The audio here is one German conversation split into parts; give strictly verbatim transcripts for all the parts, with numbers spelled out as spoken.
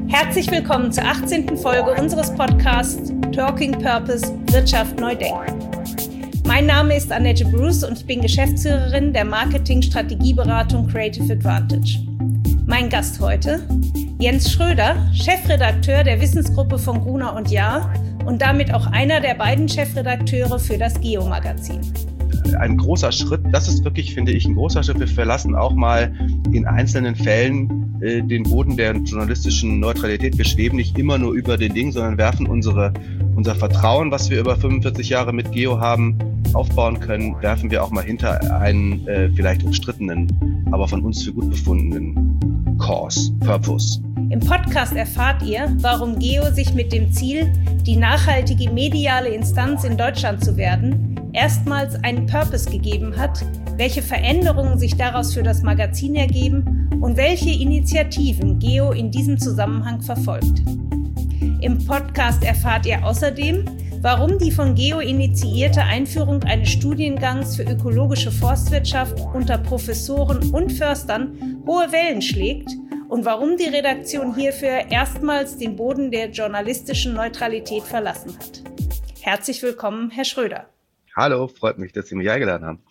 Herzlich willkommen zur achtzehnten Folge unseres Podcasts Talking Purpose – Wirtschaft neu denken. Mein Name ist Annette Bruce und ich bin Geschäftsführerin der Marketing-Strategieberatung Creative Advantage. Mein Gast heute, Jens Schröder, Chefredakteur der Wissensgruppe von Gruner und Jahr und damit auch einer der beiden Chefredakteure für das Geo-Magazin. Ein großer Schritt, das ist wirklich, finde ich, ein großer Schritt. Wir verlassen auch mal in einzelnen Fällen äh, den Boden der journalistischen Neutralität. Wir schweben nicht immer nur über den Ding, sondern werfen unsere, unser Vertrauen, was wir über fünfundvierzig Jahre mit Geo haben, aufbauen können, werfen wir auch mal hinter einen äh, vielleicht umstrittenen, aber von uns für gut befundenen Cause, Purpose. Im Podcast erfahrt ihr, warum Geo sich mit dem Ziel, die nachhaltige mediale Instanz in Deutschland zu werden, erstmals einen Purpose gegeben hat, welche Veränderungen sich daraus für das Magazin ergeben und welche Initiativen Geo in diesem Zusammenhang verfolgt. Im Podcast erfahrt ihr außerdem, warum die von Geo initiierte Einführung eines Studiengangs für ökologische Forstwirtschaft unter Professoren und Förstern hohe Wellen schlägt und warum die Redaktion hierfür erstmals den Boden der journalistischen Neutralität verlassen hat. Herzlich willkommen, Herr Schröder. Hallo, freut mich, dass Sie mich eingeladen haben.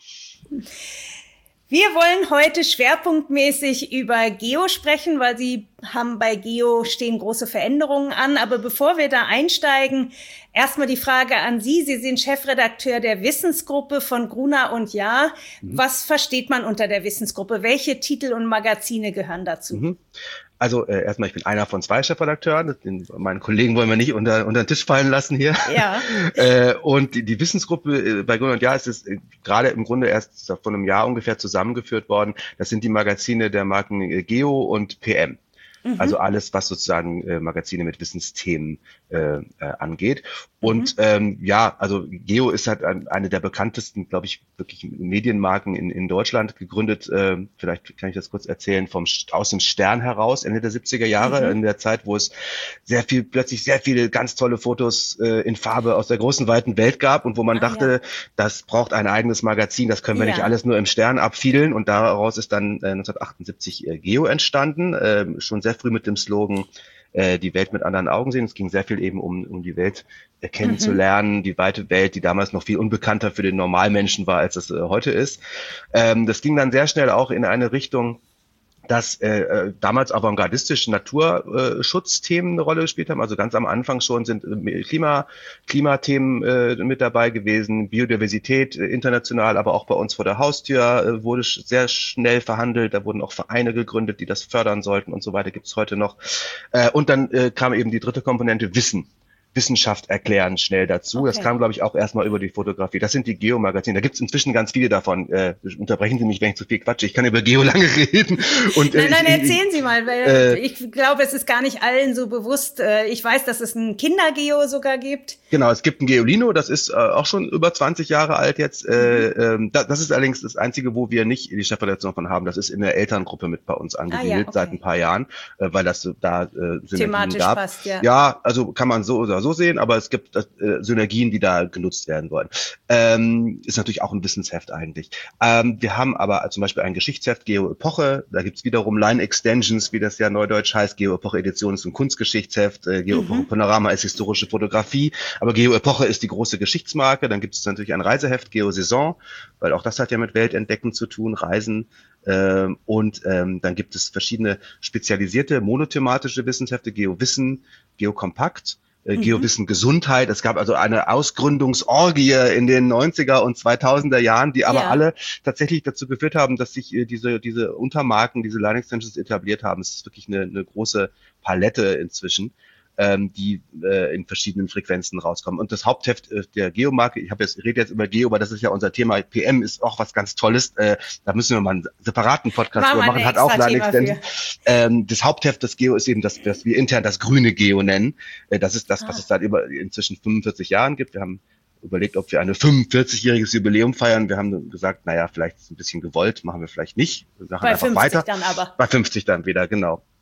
Wir wollen heute schwerpunktmäßig über Geo sprechen, weil Sie haben bei Geo stehen große Veränderungen an. Aber bevor wir da einsteigen, erstmal die Frage an Sie. Sie sind Chefredakteur der Wissensgruppe von Gruner und Jahr. Mhm. Was versteht man unter der Wissensgruppe? Welche Titel und Magazine gehören dazu? Mhm. Also äh, erstmal, ich bin einer von zwei Chefredakteuren. Den, meinen Kollegen wollen wir nicht unter, unter den Tisch fallen lassen hier. Ja. äh, und die, die Wissensgruppe äh, bei Gruner und Jahr ist es äh, gerade im Grunde erst vor einem Jahr ungefähr zusammengeführt worden. Das sind die Magazine der Marken äh, Geo und P M. Mhm. Also alles, was sozusagen äh, Magazine mit Wissensthemen äh, äh, angeht. Und mhm. ähm, ja, also Geo ist halt eine der bekanntesten, glaube ich, wirklich Medienmarken in, in Deutschland, gegründet, äh, vielleicht kann ich das kurz erzählen, vom aus dem Stern heraus, Ende der siebziger Jahre, mhm. in der Zeit, wo es sehr viel, plötzlich sehr viele ganz tolle Fotos äh, in Farbe aus der großen, weiten Welt gab und wo man ah, dachte, ja. das braucht ein eigenes Magazin, das können wir ja. nicht alles nur im Stern abfiedeln. Und daraus ist dann äh, neunzehnhundertachtundsiebzig äh, Geo entstanden, äh, schon sehr früh mit dem Slogan äh, die Welt mit anderen Augen sehen. Es ging sehr viel eben um, um die Welt äh, kennenzulernen, mhm. die weite Welt, die damals noch viel unbekannter für den Normalmenschen war, als es äh, heute ist. Ähm, das ging dann sehr schnell auch in eine Richtung, dass äh, damals avantgardistische Naturschutzthemen eine Rolle gespielt haben. Also ganz am Anfang schon sind äh, Klima, Klimathemen äh, mit dabei gewesen, Biodiversität äh, international, aber auch bei uns vor der Haustür äh, wurde sch- sehr schnell verhandelt. Da wurden auch Vereine gegründet, die das fördern sollten und so weiter, gibt es heute noch. Äh, und dann äh, kam eben die dritte Komponente Wissen. Wissenschaft erklären schnell dazu. Okay. Das kam, glaube ich, auch erstmal über die Fotografie. Das sind die Geo-Magazine. Da gibt es inzwischen ganz viele davon. Äh, unterbrechen Sie mich, wenn ich zu viel quatsche. Ich kann über Geo lange reden. Und, nein, nein, äh, erzählen Sie mal, weil äh, ich glaube, es ist gar nicht allen so bewusst. Äh, ich weiß, dass es ein Kinder-Geo sogar gibt. Genau, es gibt ein Geolino, das ist äh, auch schon über zwanzig Jahre alt jetzt. Äh, äh, das, das ist allerdings das Einzige, wo wir nicht die Chefredaktion von haben. Das ist in der Elterngruppe mit bei uns angesiedelt ah, ja, okay. seit ein paar Jahren, äh, weil das da äh, Synergien thematisch gab. Passt, ja. Ja, also kann man so oder so sehen, aber es gibt äh, Synergien, die da genutzt werden wollen. Ähm, ist natürlich auch ein Wissенsheft eigentlich. Ähm, wir haben aber zum Beispiel ein Geschichtsheft, Geo-Epoche. Da gibt's wiederum Line-Extensions, wie das ja neudeutsch heißt. Geo-Epoche-Edition ist ein Kunstgeschichtsheft. Äh, Geo-Epoche mhm. Panorama ist historische Fotografie. Aber Geo-Epoche ist die große Geschichtsmarke. Dann gibt es natürlich ein Reiseheft, Geo-Saison, weil auch das hat ja mit Weltentdecken zu tun, Reisen. Ähm, und ähm, dann gibt es verschiedene spezialisierte, monothematische Wissenshefte, Geo-Wissen, Geo-Kompakt. Mhm. Geowissen Gesundheit. Es gab also eine Ausgründungsorgie in den neunziger und zweitausender Jahren, die aber ja. alle tatsächlich dazu geführt haben, dass sich äh, diese diese Untermarken, diese Line Extensions etabliert haben. Es ist wirklich eine, eine große Palette inzwischen, ähm, die äh, in verschiedenen Frequenzen rauskommen. Und das Hauptheft äh, der Geomarke, ich habe jetzt rede jetzt über Geo, aber das ist ja unser Thema. P M ist auch was ganz Tolles. Äh, da müssen wir mal einen separaten Podcast drüber machen. Hat auch Line Extensions. Ähm, das Hauptheft des Geo ist eben das, was wir intern das grüne Geo nennen. Äh, das ist das, was ah. es seit über inzwischen fünfundvierzig Jahren gibt. Wir haben überlegt, ob wir eine fünfundvierzigjähriges Jubiläum feiern. Wir haben gesagt, naja, vielleicht ist es ein bisschen gewollt, machen wir vielleicht nicht. Wir machen Bei einfach fünfzig weiter. Dann aber. Bei fünfzig dann wieder, genau.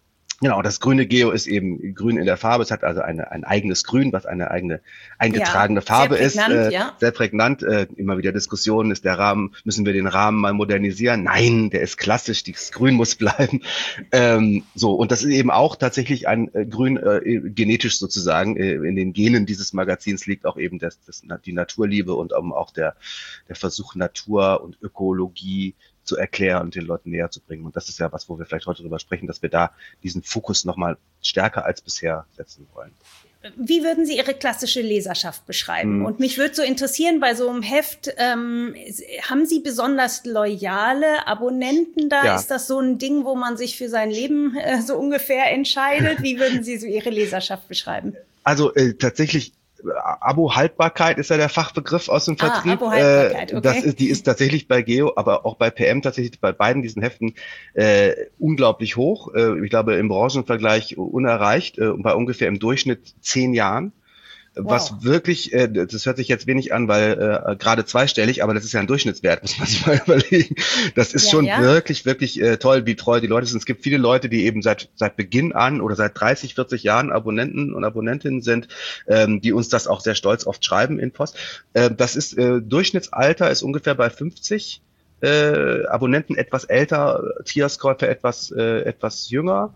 Genau, das grüne Geo ist eben grün in der Farbe. Es hat also eine, ein eigenes Grün, was eine eigene eingetragene ja, Farbe sehr prägnant, ist. Äh, ja. Sehr prägnant. Äh, immer wieder Diskussionen, ist der Rahmen, müssen wir den Rahmen mal modernisieren? Nein, der ist klassisch, das Grün muss bleiben. Ähm, so, und das ist eben auch tatsächlich ein äh, Grün, äh, genetisch sozusagen. Äh, in den Genen dieses Magazins liegt auch eben das, das, die Naturliebe und um, auch der, der Versuch, Natur und Ökologie zu erklären und den Leuten näher zu bringen. Und das ist ja was, wo wir vielleicht heute drüber sprechen, dass wir da diesen Fokus nochmal stärker als bisher setzen wollen. Wie würden Sie Ihre klassische Leserschaft beschreiben? Hm. Und mich würde so interessieren, bei so einem Heft, ähm, haben Sie besonders loyale Abonnenten da? Ja. Ist das so ein Ding, wo man sich für sein Leben äh, so ungefähr entscheidet? Wie würden Sie so Ihre Leserschaft beschreiben? Also äh, tatsächlich Abo-Haltbarkeit ist ja der Fachbegriff aus dem Vertrieb. Ah, Abo-Haltbarkeit, okay. Das ist, die ist tatsächlich bei Geo, aber auch bei P M tatsächlich bei beiden diesen Heften äh, unglaublich hoch. Äh, ich glaube im Branchenvergleich unerreicht, äh, bei ungefähr im Durchschnitt zehn Jahren. Wow. Was wirklich, äh, das hört sich jetzt wenig an, weil äh, gerade zweistellig, aber das ist ja ein Durchschnittswert, muss man sich mal überlegen. Das ist ja, schon ja. wirklich, wirklich äh, toll, wie treu die Leute sind. Es gibt viele Leute, die eben seit seit Beginn an oder seit dreißig, vierzig Jahren Abonnenten und Abonnentinnen sind, ähm, die uns das auch sehr stolz oft schreiben in Post. Äh, das ist äh, Durchschnittsalter ist ungefähr bei fünfzig, äh, Abonnenten etwas älter, Tierskäufer etwas äh, etwas jünger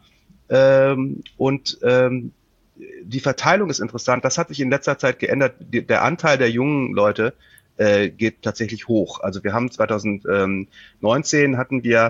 ähm, und ähm, die Verteilung ist interessant. Das hat sich in letzter Zeit geändert. Der Anteil der jungen Leute äh, geht tatsächlich hoch. Also wir haben zwanzig neunzehn hatten wir,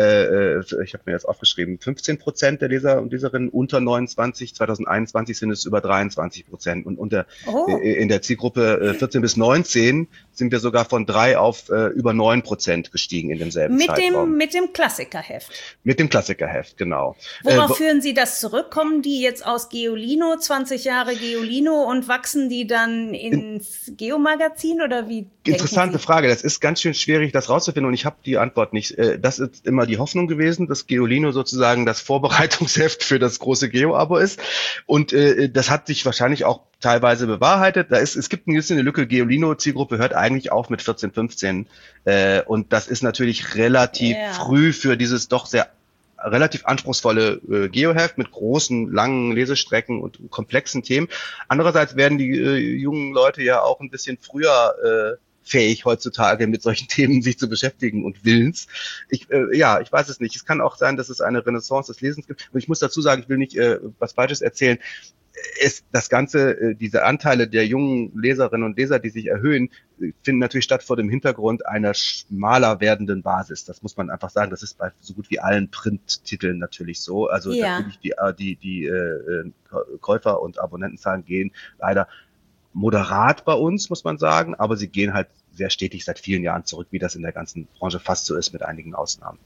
äh, ich habe mir jetzt aufgeschrieben, fünfzehn Prozent der Leser und Leserinnen unter neunundzwanzig. zwanzig einundzwanzig sind es über dreiundzwanzig Prozent. Und unter, oh. äh, in der Zielgruppe äh, vierzehn bis neunzehn sind wir sogar von drei auf äh, über neun Prozent gestiegen in demselben mit Zeitraum. Dem, mit dem Klassikerheft. Mit dem Klassikerheft, genau. Worauf äh, führen Sie das zurück? Kommen die jetzt aus Geolino, zwanzig Jahre Geolino und wachsen die dann ins in, Geo-Magazin oder wie? Interessante Sie? Frage. Das ist ganz schön schwierig, das rauszufinden und ich habe die Antwort nicht. Das ist immer die Hoffnung gewesen, dass Geolino sozusagen das Vorbereitungsheft für das große Geo-Abo ist und äh, das hat sich wahrscheinlich auch teilweise bewahrheitet. Da ist, es gibt ein bisschen eine Lücke. Geolino-Zielgruppe hört eigentlich auf mit vierzehn, fünfzehn. Äh, und das ist natürlich relativ yeah. früh für dieses doch sehr relativ anspruchsvolle äh, Geo-Heft mit großen, langen Lesestrecken und komplexen Themen. Andererseits werden die äh, jungen Leute ja auch ein bisschen früher äh, fähig heutzutage mit solchen Themen sich zu beschäftigen und willens. Ich, äh, ja, ich weiß es nicht. Es kann auch sein, dass es eine Renaissance des Lesens gibt. Und ich muss dazu sagen, ich will nicht äh, was Falsches erzählen. Es, das Ganze, äh, diese Anteile der jungen Leserinnen und Leser, die sich erhöhen, finden natürlich statt vor dem Hintergrund einer schmaler werdenden Basis. Das muss man einfach sagen. Das ist bei so gut wie allen Printtiteln natürlich so. Also ja. natürlich die, die, die äh, Käufer- und Abonnentenzahlen gehen leider moderat bei uns, muss man sagen, aber sie gehen halt sehr stetig seit vielen Jahren zurück, wie das in der ganzen Branche fast so ist, mit einigen Ausnahmen.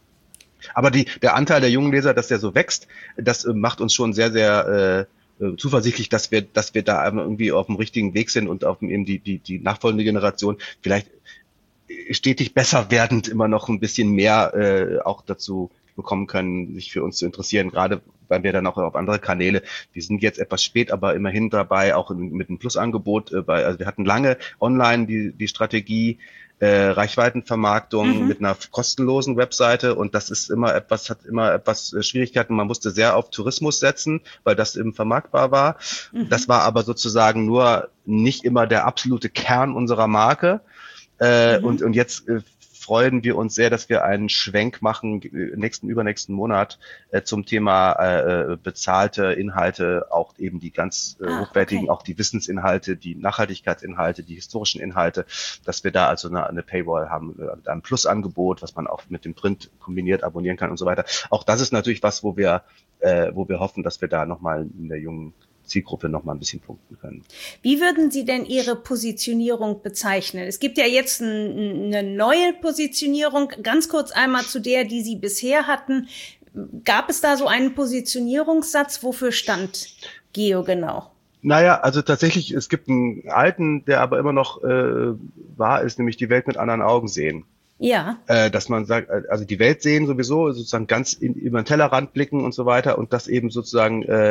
Aber die, der Anteil der jungen Leser, dass der so wächst, das äh, macht uns schon sehr, sehr äh, zuversichtlich, dass wir, dass wir da irgendwie auf dem richtigen Weg sind und auf eben die, die, die nachfolgende Generation vielleicht stetig besser werdend immer noch ein bisschen mehr äh, auch dazu bekommen können, sich für uns zu interessieren, gerade weil wir dann auch auf andere Kanäle, wir sind jetzt etwas spät, aber immerhin dabei, auch mit einem Plusangebot, äh, bei, also wir hatten lange online die, die Strategie, äh, Reichweitenvermarktung mhm. mit einer kostenlosen Webseite und das ist immer etwas, hat immer etwas Schwierigkeiten, man musste sehr auf Tourismus setzen, weil das eben vermarktbar war. Mhm. Das war aber sozusagen nur nicht immer der absolute Kern unserer Marke. Äh, mhm. und, und jetzt äh, freuen wir uns sehr, dass wir einen Schwenk machen, nächsten, übernächsten Monat äh, zum Thema äh, bezahlte Inhalte, auch eben die ganz äh, ah, hochwertigen, okay. auch die Wissensinhalte, die Nachhaltigkeitsinhalte, die historischen Inhalte, dass wir da also eine, eine Paywall haben, äh, mit einem Plusangebot, was man auch mit dem Print kombiniert abonnieren kann und so weiter. Auch das ist natürlich was, wo wir, äh, wo wir hoffen, dass wir da nochmal in der jungen Zielgruppe noch mal ein bisschen punkten können. Wie würden Sie denn Ihre Positionierung bezeichnen? Es gibt ja jetzt ein, eine neue Positionierung. Ganz kurz einmal zu der, die Sie bisher hatten. Gab es da so einen Positionierungssatz? Wofür stand Geo genau? Naja, also tatsächlich, es gibt einen alten, der aber immer noch äh, wahr ist, nämlich die Welt mit anderen Augen sehen. Ja. Äh, dass man sagt, also die Welt sehen sowieso, sozusagen ganz in, über den Tellerrand blicken und so weiter und das eben sozusagen äh,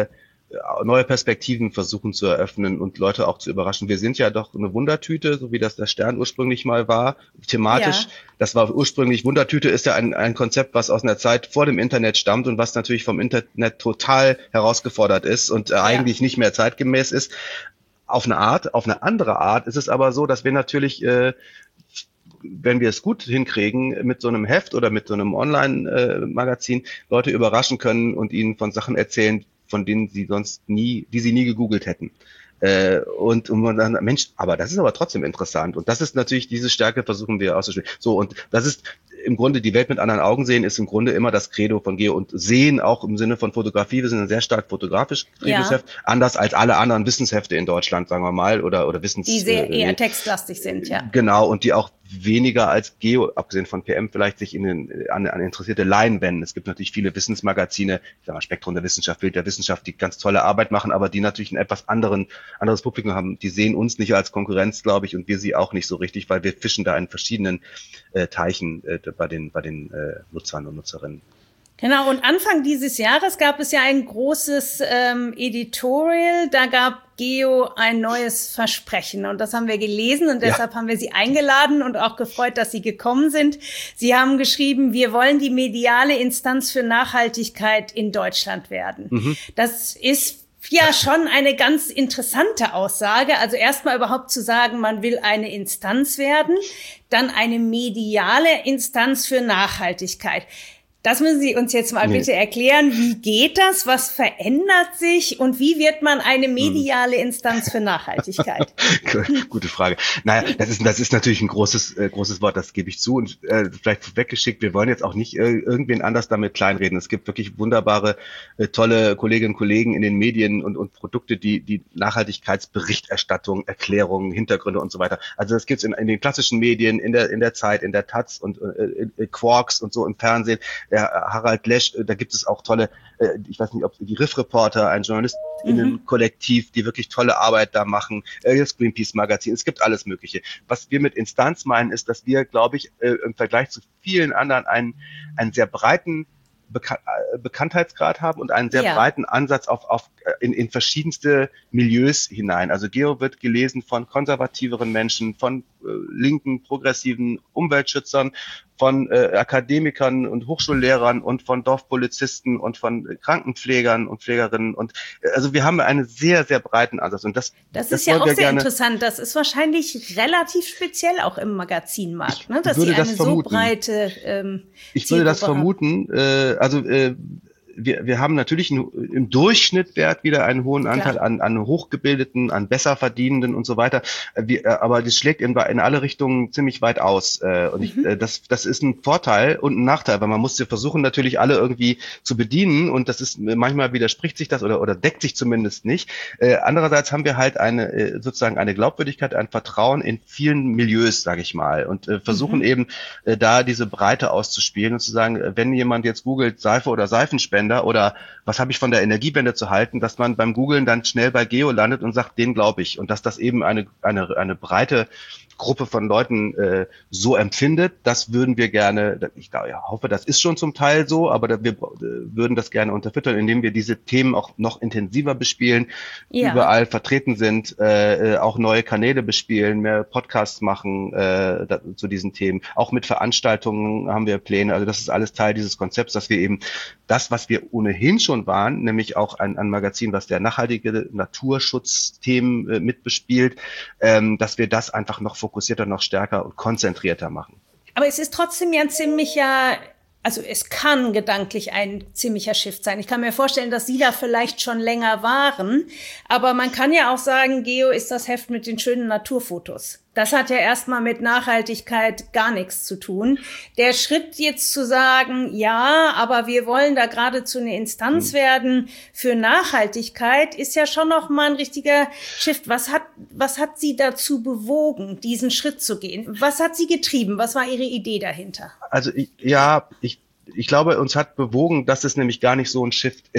neue Perspektiven versuchen zu eröffnen und Leute auch zu überraschen. Wir sind ja doch eine Wundertüte, so wie das der Stern ursprünglich mal war, thematisch. Ja. Das war ursprünglich, Wundertüte ist ja ein, ein Konzept, was aus einer Zeit vor dem Internet stammt und was natürlich vom Internet total herausgefordert ist und äh, ja. eigentlich nicht mehr zeitgemäß ist. Auf eine Art, auf eine andere Art ist es aber so, dass wir natürlich, äh, wenn wir es gut hinkriegen, mit so einem Heft oder mit so einem Online-Magazin Leute überraschen können und ihnen von Sachen erzählen, von denen sie sonst nie, die sie nie gegoogelt hätten. Äh, und, und man dann, Mensch, aber das ist aber trotzdem interessant. Und das ist natürlich, diese Stärke versuchen wir auszuspielen. So, und das ist im Grunde, die Welt mit anderen Augen sehen, ist im Grunde immer das Credo von Geo. Und sehen auch im Sinne von Fotografie, wir sind ein sehr stark fotografisch getriebenes ja. Heft, anders als alle anderen Wissenshefte in Deutschland, sagen wir mal, oder, oder Wissens... Die sehr äh, eher textlastig sind, ja. Genau, und die auch weniger als Geo, abgesehen von P M, vielleicht sich in den, an, an interessierte Laien wenden. Es gibt natürlich viele Wissensmagazine, ich sag mal Spektrum der Wissenschaft, Bild der Wissenschaft, die ganz tolle Arbeit machen, aber die natürlich ein etwas anderen, anderes Publikum haben. Die sehen uns nicht als Konkurrenz, glaube ich, und wir sie auch nicht so richtig, weil wir fischen da in verschiedenen äh, Teichen äh, bei den, bei den äh, Nutzern und Nutzerinnen. Genau, und Anfang dieses Jahres gab es ja ein großes ähm, Editorial, da gab Geo ein neues Versprechen und das haben wir gelesen und deshalb ja. haben wir Sie eingeladen und auch gefreut, dass Sie gekommen sind. Sie haben geschrieben, wir wollen die mediale Instanz für Nachhaltigkeit in Deutschland werden. Mhm. Das ist ja schon eine ganz interessante Aussage. Also erstmal überhaupt zu sagen, man will eine Instanz werden, dann eine mediale Instanz für Nachhaltigkeit. Das müssen Sie uns jetzt mal nee. bitte erklären. Wie geht das? Was verändert sich? Und wie wird man eine mediale Instanz für Nachhaltigkeit? Gute Frage. Naja, das ist, das ist natürlich ein großes, äh, großes Wort, das gebe ich zu. Und äh, vielleicht weggeschickt, wir wollen jetzt auch nicht äh, irgendwen anders damit kleinreden. Es gibt wirklich wunderbare, äh, tolle Kolleginnen und Kollegen in den Medien und, und Produkte, die, die Nachhaltigkeitsberichterstattung, Erklärungen, Hintergründe und so weiter. Also das gibt's in, in den klassischen Medien, in der, in der Zeit, in der Taz und äh, äh, Quarks und so im Fernsehen. Der Harald Lesch, da gibt es auch tolle, ich weiß nicht, ob die Riff-Reporter, ein JournalistInnen-Kollektiv, die wirklich tolle Arbeit da machen, das Greenpeace-Magazin, es gibt alles Mögliche. Was wir mit Instanz meinen, ist, dass wir, glaube ich, im Vergleich zu vielen anderen einen, einen sehr breiten Bekan- Bekanntheitsgrad haben und einen sehr ja. breiten Ansatz auf, auf in, in verschiedenste Milieus hinein. Also Geo wird gelesen von konservativeren Menschen, von äh, linken, progressiven Umweltschützern, von äh, Akademikern und Hochschullehrern und von Dorfpolizisten und von äh, Krankenpflegern und Pflegerinnen. Und äh, also wir haben einen sehr, sehr breiten Ansatz. Und das, das, das ist ja auch sehr gerne, interessant. Das ist wahrscheinlich relativ speziell auch im Magazinmarkt, ne? Dass Sie eine das so breite ähm, Ich würde das vermuten. Äh, also äh, Wir, wir haben natürlich einen, im Durchschnitt Wert wieder einen hohen Anteil an, an Hochgebildeten, an Besserverdienenden und so weiter. Wir, aber das schlägt in, in alle Richtungen ziemlich weit aus. Und ich, mhm. das, das ist ein Vorteil und ein Nachteil, weil man muss ja versuchen, natürlich alle irgendwie zu bedienen. Und das ist, manchmal widerspricht sich das oder, oder deckt sich zumindest nicht. Andererseits haben wir halt eine, sozusagen eine Glaubwürdigkeit, ein Vertrauen in vielen Milieus, sage ich mal. Und versuchen mhm. eben da diese Breite auszuspielen und zu sagen, wenn jemand jetzt googelt Seife oder Seifenspender, oder was habe ich von der Energiewende zu halten, dass man beim Googlen dann schnell bei Geo landet und sagt, den glaube ich. Und dass das eben eine eine eine breite Gruppe von Leuten äh, so empfindet, das würden wir gerne, ich glaube, ja, hoffe, das ist schon zum Teil so, aber da, wir äh, würden das gerne unterfüttern, indem wir diese Themen auch noch intensiver bespielen, ja. überall vertreten sind, äh, auch neue Kanäle bespielen, mehr Podcasts machen äh, da, zu diesen Themen. Auch mit Veranstaltungen haben wir Pläne, also das ist alles Teil dieses Konzepts, dass wir eben das, was wir ohnehin schon waren, nämlich auch ein, ein Magazin, was der nachhaltige Naturschutzthemen äh, mitbespielt, ähm, dass wir das einfach noch fokussierter, noch stärker und konzentrierter machen. Aber es ist trotzdem ja ein ziemlicher, also es kann gedanklich ein ziemlicher Shift sein. Ich kann mir vorstellen, dass Sie da vielleicht schon länger waren, aber man kann ja auch sagen, Geo ist das Heft mit den schönen Naturfotos. Das hat ja erstmal mit Nachhaltigkeit gar nichts zu tun. Der Schritt jetzt zu sagen, ja, aber wir wollen da geradezu eine Instanz werden für Nachhaltigkeit, ist ja schon noch mal ein richtiger Shift. Was hat, was hat Sie dazu bewogen, diesen Schritt zu gehen? Was hat Sie getrieben? Was war Ihre Idee dahinter? Also ich, ja, ich Ich glaube, uns hat bewogen, dass es nämlich gar nicht so ein Shift ist.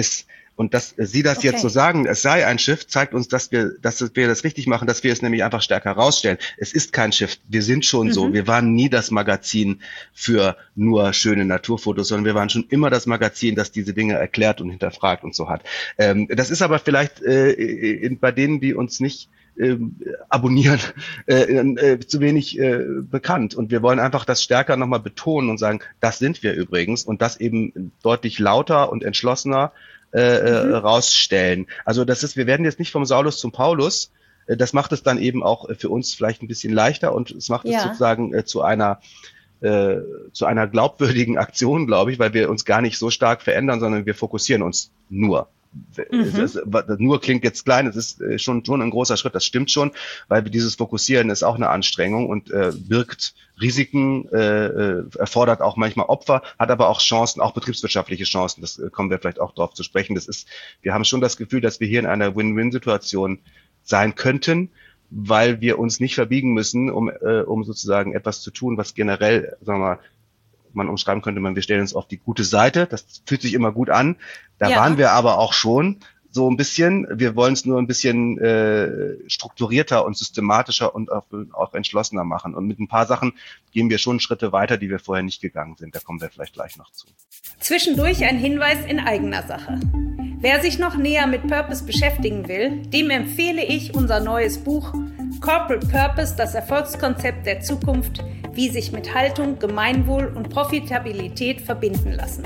Und dass Sie das okay. jetzt so sagen, es sei ein Shift, zeigt uns, dass wir, dass wir das richtig machen, dass wir es nämlich einfach stärker herausstellen. Es ist kein Shift. Wir sind schon mhm. so. Wir waren nie das Magazin für nur schöne Naturfotos, sondern wir waren schon immer das Magazin, das diese Dinge erklärt und hinterfragt und so hat. Ähm, das ist aber vielleicht äh, in, bei denen, die uns nicht Ähm, abonnieren, äh, äh, zu wenig äh, bekannt. Und wir wollen einfach das stärker nochmal betonen und sagen, das sind wir übrigens und das eben deutlich lauter und entschlossener äh, mhm. rausstellen. Also das ist, wir werden jetzt nicht vom Saulus zum Paulus. Äh, das macht es dann eben auch für uns vielleicht ein bisschen leichter und es macht ja. es sozusagen äh, zu einer äh, zu einer glaubwürdigen Aktion, glaube ich, weil wir uns gar nicht so stark verändern, sondern wir fokussieren uns nur. Mhm. Das, das, nur klingt jetzt klein, es ist schon schon ein großer Schritt, das stimmt schon, weil dieses Fokussieren ist auch eine Anstrengung und äh, birgt Risiken, äh, erfordert auch manchmal Opfer, hat aber auch Chancen, auch betriebswirtschaftliche Chancen, das äh, kommen wir vielleicht auch drauf zu sprechen. Das ist, wir haben schon das Gefühl, dass wir hier in einer Win-Win-Situation sein könnten, weil wir uns nicht verbiegen müssen, um äh, um sozusagen etwas zu tun, was generell, sagen wir mal, man umschreiben könnte, man, wir stellen uns auf die gute Seite. Das fühlt sich immer gut an. Da ja. waren wir aber auch schon so ein bisschen. Wir wollen es nur ein bisschen äh, strukturierter und systematischer und auch, auch entschlossener machen. Und mit ein paar Sachen gehen wir schon Schritte weiter, die wir vorher nicht gegangen sind. Da kommen wir vielleicht gleich noch zu. Zwischendurch ein Hinweis in eigener Sache. Wer sich noch näher mit Purpose beschäftigen will, dem empfehle ich unser neues Buch Corporate Purpose, das Erfolgskonzept der Zukunft, wie sich mit Haltung, Gemeinwohl und Profitabilität verbinden lassen.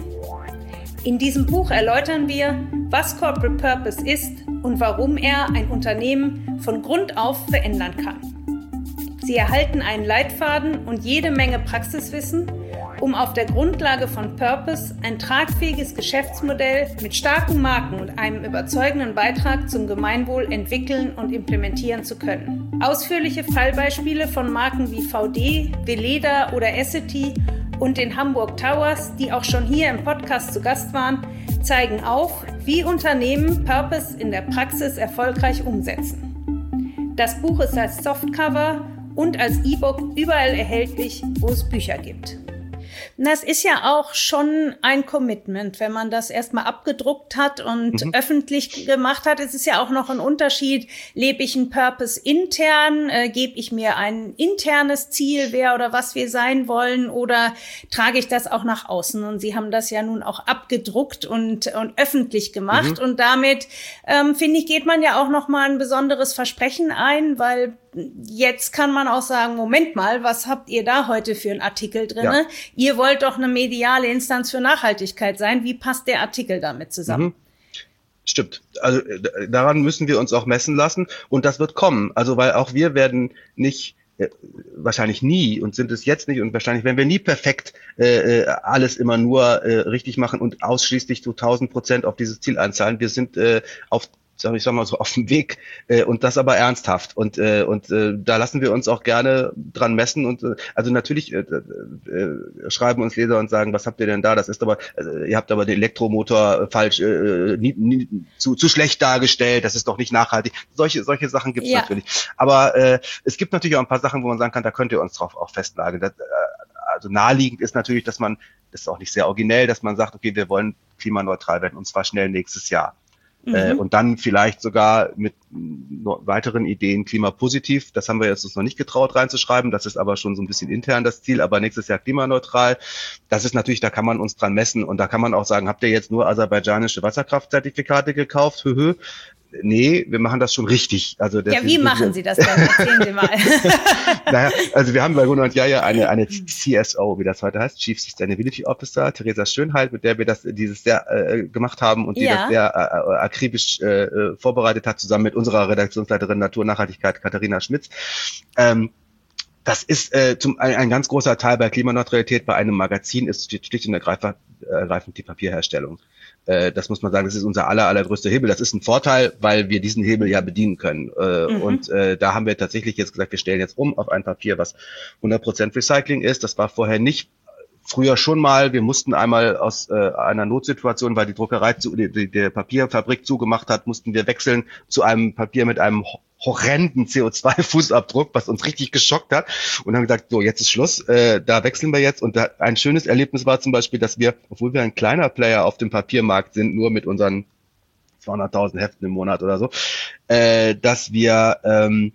In diesem Buch erläutern wir, was Corporate Purpose ist und warum er ein Unternehmen von Grund auf verändern kann. Sie erhalten einen Leitfaden und jede Menge Praxiswissen, um auf der Grundlage von Purpose ein tragfähiges Geschäftsmodell mit starken Marken und einem überzeugenden Beitrag zum Gemeinwohl entwickeln und implementieren zu können. Ausführliche Fallbeispiele von Marken wie V D, Veleda oder Essity und den Hamburg Towers, die auch schon hier im Podcast zu Gast waren, zeigen auf, wie Unternehmen Purpose in der Praxis erfolgreich umsetzen. Das Buch ist als Softcover und als E-Book überall erhältlich, wo es Bücher gibt. Das ist ja auch schon ein Commitment, wenn man das erstmal abgedruckt hat und mhm. öffentlich gemacht hat. Es ist ja auch noch ein Unterschied, lebe ich einen Purpose intern, äh, gebe ich mir ein internes Ziel, wer oder was wir sein wollen, oder trage ich das auch nach außen? Und Sie haben das ja nun auch abgedruckt und, und öffentlich gemacht. Mhm. Und damit, ähm, finde ich, geht man ja auch noch mal ein besonderes Versprechen ein, weil jetzt kann man auch sagen, Moment mal, was habt ihr da heute für einen Artikel drin? Ja. Ihr wollt doch eine mediale Instanz für Nachhaltigkeit sein. Wie passt der Artikel damit zusammen? Mhm. Stimmt. Also daran müssen wir uns auch messen lassen und das wird kommen. Also weil auch wir werden nicht, äh, wahrscheinlich nie und sind es jetzt nicht und wahrscheinlich werden wir nie perfekt äh, alles immer nur äh, richtig machen und ausschließlich zu tausend Prozent auf dieses Ziel einzahlen. Wir sind äh, auf ich sag mal so auf dem Weg äh, und das aber ernsthaft und äh, und äh, da lassen wir uns auch gerne dran messen und äh, also natürlich äh, äh, schreiben uns Leser und sagen, was habt ihr denn da? Das ist aber äh, ihr habt aber den Elektromotor falsch äh, nie, nie, zu zu schlecht dargestellt. Das ist doch nicht nachhaltig. Solche solche Sachen gibt's ja. natürlich. Aber äh, es gibt natürlich auch ein paar Sachen, wo man sagen kann, da könnt ihr uns drauf auch festnageln. Das, äh, also naheliegend ist natürlich, dass man, das ist auch nicht sehr originell, dass man sagt, okay, wir wollen klimaneutral werden und zwar schnell nächstes Jahr. Mhm. Äh, und dann vielleicht sogar mit weiteren Ideen klimapositiv. Das haben wir jetzt uns noch nicht getraut reinzuschreiben. Das ist aber schon so ein bisschen intern das Ziel. Aber nächstes Jahr klimaneutral. Das ist natürlich, da kann man uns dran messen. Und da kann man auch sagen, habt ihr jetzt nur aserbaidschanische Wasserkraftzertifikate gekauft? Höhö. Nee, wir machen das schon richtig. Also das ja, wie ist, machen Sie das denn? Erzählen Sie mal. Naja, also wir haben bei Gunnar und Jaja eine, eine C S O, wie das heute heißt, Chief Sustainability Officer, Theresa Schönheit, mit der wir das dieses sehr äh, gemacht haben und die ja. das sehr äh, akribisch äh, vorbereitet hat, zusammen mit unserer Redaktionsleiterin Natur und Nachhaltigkeit, Katharina Schmitz. Ähm, Das ist äh, zum, ein, ein ganz großer Teil bei Klimaneutralität bei einem Magazin ist schlicht und ergreifend die Papierherstellung. Äh, das muss man sagen, das ist unser aller, allergrößter Hebel. Das ist ein Vorteil, weil wir diesen Hebel ja bedienen können. Äh, mhm. Und äh, da haben wir tatsächlich jetzt gesagt, wir stellen jetzt um auf ein Papier, was hundert Prozent Recycling ist. Das war vorher nicht. Früher schon mal, wir mussten einmal aus äh, einer Notsituation, weil die Druckerei, zu, die, die, die Papierfabrik zugemacht hat, mussten wir wechseln zu einem Papier mit einem horrenden C O zwei Fußabdruck, was uns richtig geschockt hat. Und haben gesagt, so, jetzt ist Schluss, äh, da wechseln wir jetzt. Und da, ein schönes Erlebnis war zum Beispiel, dass wir, obwohl wir ein kleiner Player auf dem Papiermarkt sind, nur mit unseren zweihunderttausend Heften im Monat oder so, äh, dass wir ähm,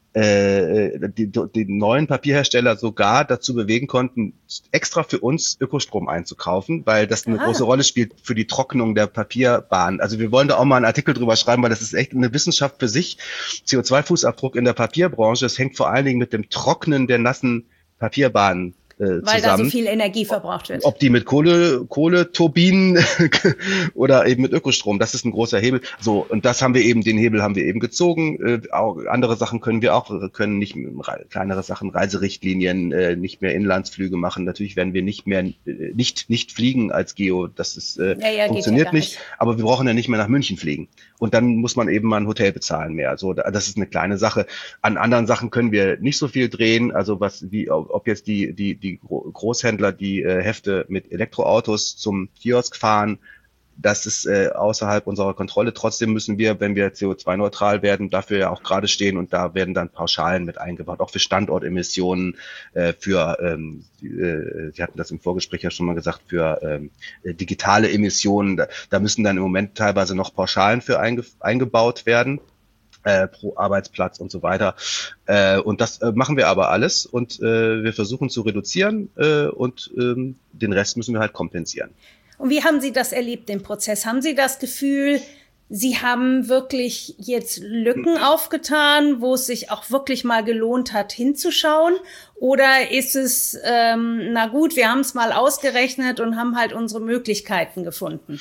äh, die, die neuen Papierhersteller sogar dazu bewegen konnten, extra für uns Ökostrom einzukaufen, weil das eine Aha. große Rolle spielt für die Trocknung der Papierbahn. Also wir wollen da auch mal einen Artikel drüber schreiben, weil das ist echt eine Wissenschaft für sich. C O zwei Fußabdruck in der Papierbranche, das hängt vor allen Dingen mit dem Trocknen der nassen Papierbahnen Äh, Weil zusammen. da so viel Energie verbraucht wird. Ob die mit Kohle, Kohleturbinen oder eben mit Ökostrom, das ist ein großer Hebel. So, und das haben wir eben, den Hebel haben wir eben gezogen. Äh, auch andere Sachen können wir auch, können nicht, kleinere Sachen, Reiserichtlinien, äh, nicht mehr Inlandsflüge machen. Natürlich werden wir nicht mehr, äh, nicht, nicht fliegen als Geo. Das ist, äh, ja, ja, funktioniert ja nicht. nicht. Aber wir brauchen ja nicht mehr nach München fliegen. Und dann muss man eben mal ein Hotel bezahlen mehr. So, das ist eine kleine Sache. An anderen Sachen können wir nicht so viel drehen. Also was, wie, ob jetzt die, die, die Großhändler, die äh, Hefte mit Elektroautos zum Kiosk fahren, das ist äh, außerhalb unserer Kontrolle. Trotzdem müssen wir, wenn wir C O zwei neutral werden, dafür ja auch gerade stehen und da werden dann Pauschalen mit eingebaut, auch für Standortemissionen, äh, für, ähm, äh, Sie hatten das im Vorgespräch ja schon mal gesagt, für ähm, digitale Emissionen. Da, da müssen dann im Moment teilweise noch Pauschalen für einge eingebaut werden. Äh, pro Arbeitsplatz und so weiter. Äh, und das äh, machen wir aber alles und äh, wir versuchen zu reduzieren äh, und ähm, den Rest müssen wir halt kompensieren. Und wie haben Sie das erlebt, den Prozess? Haben Sie das Gefühl, Sie haben wirklich jetzt Lücken aufgetan, wo es sich auch wirklich mal gelohnt hat, hinzuschauen? Oder ist es, ähm, na gut, wir haben es mal ausgerechnet und haben halt unsere Möglichkeiten gefunden?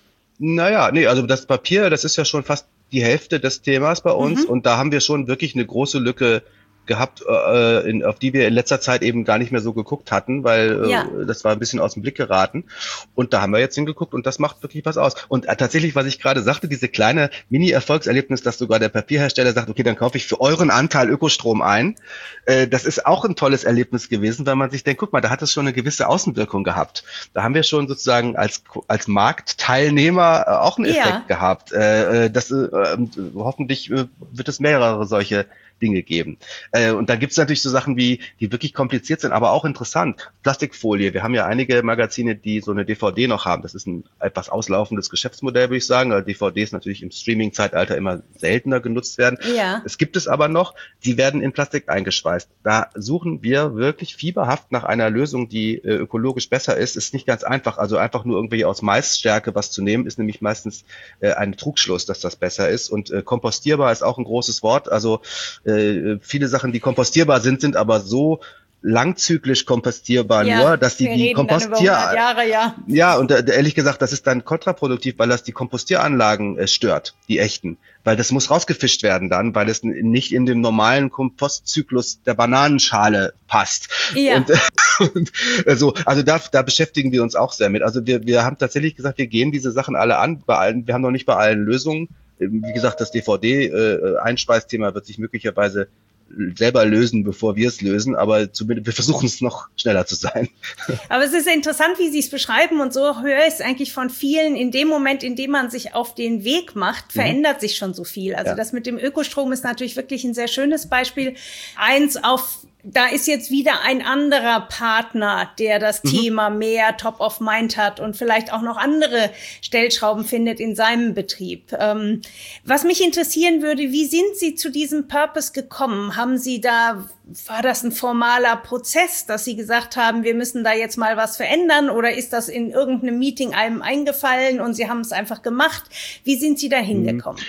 Naja, nee, also das Papier, das ist ja schon fast die Hälfte des Themas bei uns mhm. und da haben wir schon wirklich eine große Lücke gehabt, äh, in, auf die wir in letzter Zeit eben gar nicht mehr so geguckt hatten, weil äh, ja. das war ein bisschen aus dem Blick geraten. Und da haben wir jetzt hingeguckt und das macht wirklich was aus. Und äh, tatsächlich, was ich gerade sagte, diese kleine Mini-Erfolgserlebnis, dass sogar der Papierhersteller sagt, okay, dann kaufe ich für euren Anteil Ökostrom ein. Äh, das ist auch ein tolles Erlebnis gewesen, weil man sich denkt, guck mal, da hat es schon eine gewisse Außenwirkung gehabt. Da haben wir schon sozusagen als als Marktteilnehmer äh, auch einen Effekt ja. gehabt. Äh, das äh, hoffentlich äh, wird es mehrere solche Dinge geben. Äh, und dann gibt es natürlich so Sachen wie, die wirklich kompliziert sind, aber auch interessant. Plastikfolie. Wir haben ja einige Magazine, die so eine D V D noch haben. Das ist ein etwas auslaufendes Geschäftsmodell, würde ich sagen. Weil D V Ds natürlich im Streaming-Zeitalter immer seltener genutzt werden. Ja. Es gibt es aber noch, die werden in Plastik eingeschweißt. Da suchen wir wirklich fieberhaft nach einer Lösung, die äh, ökologisch besser ist. Ist nicht ganz einfach. Also einfach nur irgendwie aus Maisstärke was zu nehmen, ist nämlich meistens äh, ein Trugschluss, dass das besser ist. Und äh, kompostierbar ist auch ein großes Wort. Also Äh, viele Sachen, die kompostierbar sind, sind aber so langzyklisch kompostierbar ja, nur, dass die die Kompostier Jahre, ja. ja und äh, ehrlich gesagt, das ist dann kontraproduktiv, weil das die Kompostieranlagen äh, stört, die echten, weil das muss rausgefischt werden dann, weil es nicht in den normalen Kompostzyklus der Bananenschale passt. Ja. Und, äh, und äh, so, also da da beschäftigen wir uns auch sehr mit. Also wir wir haben tatsächlich gesagt, wir gehen diese Sachen alle an, bei allen, wir haben noch nicht bei allen Lösungen. Wie gesagt, das D V D-Einspeisthema äh, wird sich möglicherweise selber lösen, bevor wir es lösen, aber zumindest wir versuchen es noch schneller zu sein. Aber es ist interessant, wie Sie es beschreiben und so höre ich es eigentlich von vielen. In dem Moment, in dem man sich auf den Weg macht, verändert mhm. sich schon so viel. Also ja. das mit dem Ökostrom ist natürlich wirklich ein sehr schönes Beispiel. Eins auf Da ist jetzt wieder ein anderer Partner, der das mhm. Thema mehr top of mind hat und vielleicht auch noch andere Stellschrauben findet in seinem Betrieb. Ähm, was mich interessieren würde, wie sind Sie zu diesem Purpose gekommen? Haben Sie da, war das ein formaler Prozess, dass Sie gesagt haben, wir müssen da jetzt mal was verändern, oder ist das in irgendeinem Meeting einem eingefallen und Sie haben es einfach gemacht? Wie sind Sie da hingekommen?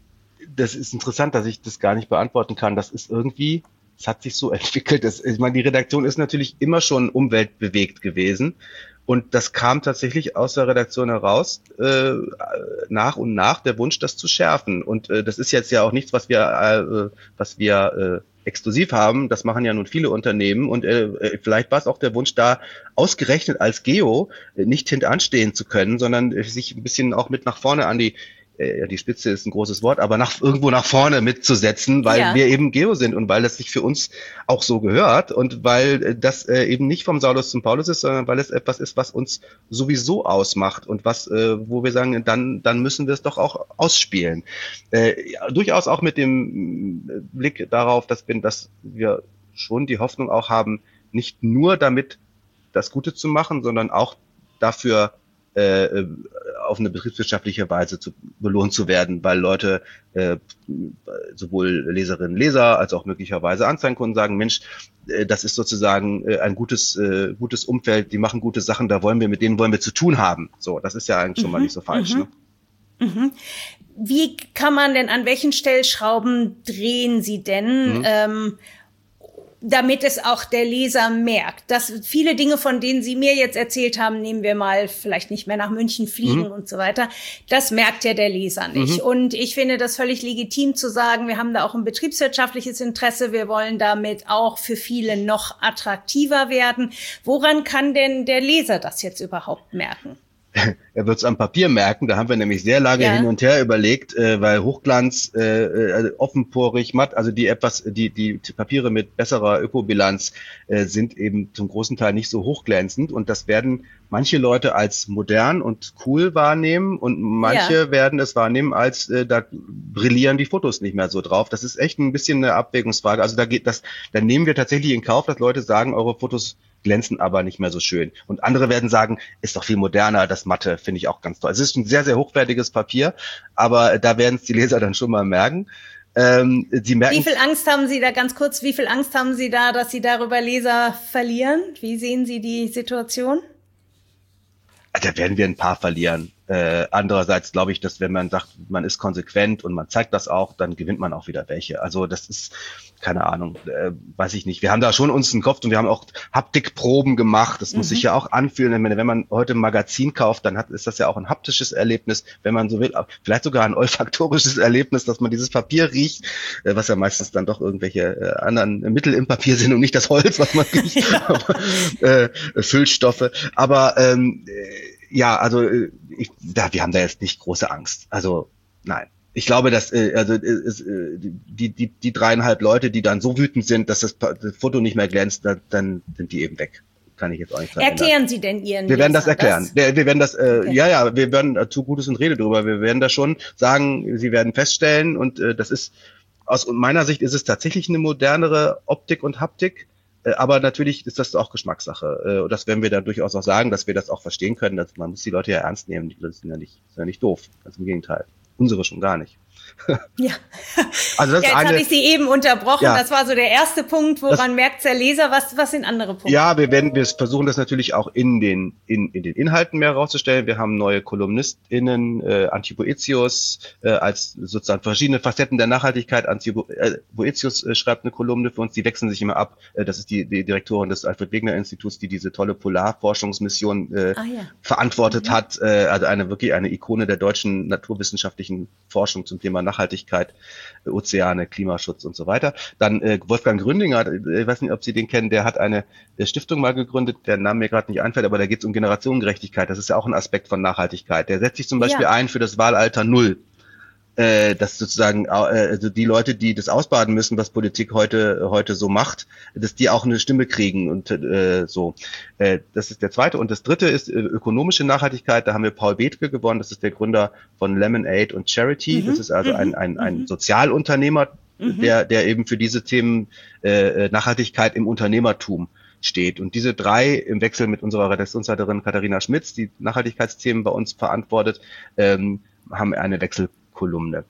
Das ist interessant, dass ich das gar nicht beantworten kann. Das ist irgendwie Es hat sich so entwickelt. Das, ich meine, die Redaktion ist natürlich immer schon umweltbewegt gewesen. Und das kam tatsächlich aus der Redaktion heraus, äh, nach und nach der Wunsch, das zu schärfen. Und äh, das ist jetzt ja auch nichts, was wir, äh, was wir äh, exklusiv haben. Das machen ja nun viele Unternehmen. Und äh, vielleicht war es auch der Wunsch, da ausgerechnet als Geo äh, nicht hintanstehen zu können, sondern äh, sich ein bisschen auch mit nach vorne an die ja, die Spitze ist ein großes Wort, aber nach, irgendwo nach vorne mitzusetzen, weil ja. wir eben Geo sind und weil das sich für uns auch so gehört und weil das äh, eben nicht vom Saulus zum Paulus ist, sondern weil es etwas ist, was uns sowieso ausmacht und was, äh, wo wir sagen, dann, dann müssen wir es doch auch ausspielen. Äh, ja, durchaus auch mit dem Blick darauf, dass wir, dass wir schon die Hoffnung auch haben, nicht nur damit das Gute zu machen, sondern auch dafür äh, auf eine betriebswirtschaftliche Weise zu belohnt zu werden, weil Leute, äh, sowohl Leserinnen, Leser als auch möglicherweise Anzeigenkunden sagen, Mensch, äh, das ist sozusagen äh, ein gutes äh, gutes Umfeld, die machen gute Sachen, da wollen wir mit denen wollen wir zu tun haben. So, das ist ja eigentlich mhm. schon mal nicht so falsch. Mhm. Ne? Mhm. Wie kann man denn, an welchen Stellschrauben drehen Sie denn, mhm. ähm, damit es auch der Leser merkt, dass viele Dinge, von denen Sie mir jetzt erzählt haben, nehmen wir mal vielleicht nicht mehr nach München fliegen mhm. und so weiter, das merkt ja der Leser nicht. Mhm. Und ich finde das völlig legitim zu sagen, wir haben da auch ein betriebswirtschaftliches Interesse, wir wollen damit auch für viele noch attraktiver werden. Woran kann denn der Leser das jetzt überhaupt merken? Er wird es am Papier merken, da haben wir nämlich sehr lange ja. hin und her überlegt, äh, weil Hochglanz, äh, offenporig, matt, also die etwas, die die Papiere mit besserer Ökobilanz äh, sind eben zum großen Teil nicht so hochglänzend und das werden manche Leute als modern und cool wahrnehmen und manche ja. werden es wahrnehmen als, äh, da brillieren die Fotos nicht mehr so drauf. Das ist echt ein bisschen eine Abwägungsfrage. Also da geht das, da nehmen wir tatsächlich in Kauf, dass Leute sagen, eure Fotos glänzen aber nicht mehr so schön. Und andere werden sagen, ist doch viel moderner, das Matte finde ich auch ganz toll. Es ist ein sehr, sehr hochwertiges Papier, aber da werden es die Leser dann schon mal merken. Ähm, sie merken. Wie viel Angst haben Sie da, ganz kurz, wie viel Angst haben Sie da, dass Sie darüber Leser verlieren? Wie sehen Sie die Situation? Da werden wir ein paar verlieren. Äh, andererseits glaube ich, dass wenn man sagt, man ist konsequent und man zeigt das auch, dann gewinnt man auch wieder welche. Also das ist, keine Ahnung, äh, weiß ich nicht. Wir haben da schon uns einen Kopf und wir haben auch Haptikproben gemacht. Das mhm. muss sich ja auch anfühlen. Wenn, wenn man heute ein Magazin kauft, dann hat, ist das ja auch ein haptisches Erlebnis, wenn man so will. Vielleicht sogar ein olfaktorisches Erlebnis, dass man dieses Papier riecht, äh, was ja meistens dann doch irgendwelche äh, anderen Mittel im Papier sind und nicht das Holz, was man riecht. Ja. Aber, äh, Füllstoffe. Aber ähm, ja, also ich, da, wir haben da jetzt nicht große Angst. Also nein. Ich glaube, dass äh, also äh, die die die dreieinhalb Leute, die dann so wütend sind, dass das, das Foto nicht mehr glänzt, dann, dann sind die eben weg. Kann ich jetzt auch nicht sagen. Erklären Sie denn Ihren Wir werden das Lesern erklären. das? Wir, wir werden das, äh, Okay. ja, ja, wir werden äh, zu Gutes und Rede drüber. Wir werden das schon sagen, Sie werden feststellen und äh, das ist, aus meiner Sicht ist es tatsächlich eine modernere Optik und Haptik. Aber natürlich ist das auch Geschmackssache. Und das werden wir da durchaus auch sagen, dass wir das auch verstehen können. Dass man muss die Leute ja ernst nehmen. Die Leute sind ja nicht, sind ja nicht doof. Ganz im Gegenteil. Unsere schon gar nicht. Ja. Also das ja, jetzt eine, habe ich Sie eben unterbrochen. Ja. Das war so der erste Punkt, woran merkt der Leser? Was, was sind andere Punkte? Ja, wir werden, wir versuchen das natürlich auch in den, in, in den Inhalten mehr rauszustellen. Wir haben neue KolumnistInnen, äh, Antje Boetius, äh, als sozusagen verschiedene Facetten der Nachhaltigkeit. Antje Bo, äh, Boetius äh, schreibt eine Kolumne für uns, die wechseln sich immer ab. Äh, das ist die, die Direktorin des Alfred-Wegener-Instituts, die diese tolle Polarforschungsmission äh, ah, ja. verantwortet mhm. hat. Äh, also eine wirklich eine Ikone der deutschen naturwissenschaftlichen Forschung zum Thema Nachhaltigkeit, äh, Ozeane, Klimaschutz und so weiter. Dann äh, Wolfgang Gründinger, ich weiß nicht, ob Sie den kennen, der hat eine der Stiftung mal gegründet, der Name mir gerade nicht einfällt, aber da geht es um Generationengerechtigkeit. Das ist ja auch ein Aspekt von Nachhaltigkeit. Der setzt sich zum Beispiel ja. ein für das Wahlalter Null. Äh, dass sozusagen äh, also die Leute, die das ausbaden müssen, was Politik heute heute so macht, dass die auch eine Stimme kriegen und äh, so. Äh, das ist der zweite. Und das dritte ist äh, ökonomische Nachhaltigkeit. Da haben wir Paul Bethke gewonnen. Das ist der Gründer von Lemonade und Charity. Mhm. Das ist also ein ein, ein Sozialunternehmer, mhm. der der eben für diese Themen äh, Nachhaltigkeit im Unternehmertum steht. Und diese drei im Wechsel mit unserer Redaktionsleiterin Katharina Schmitz, die Nachhaltigkeitsthemen bei uns verantwortet, ähm, haben eine Wechselkolumne,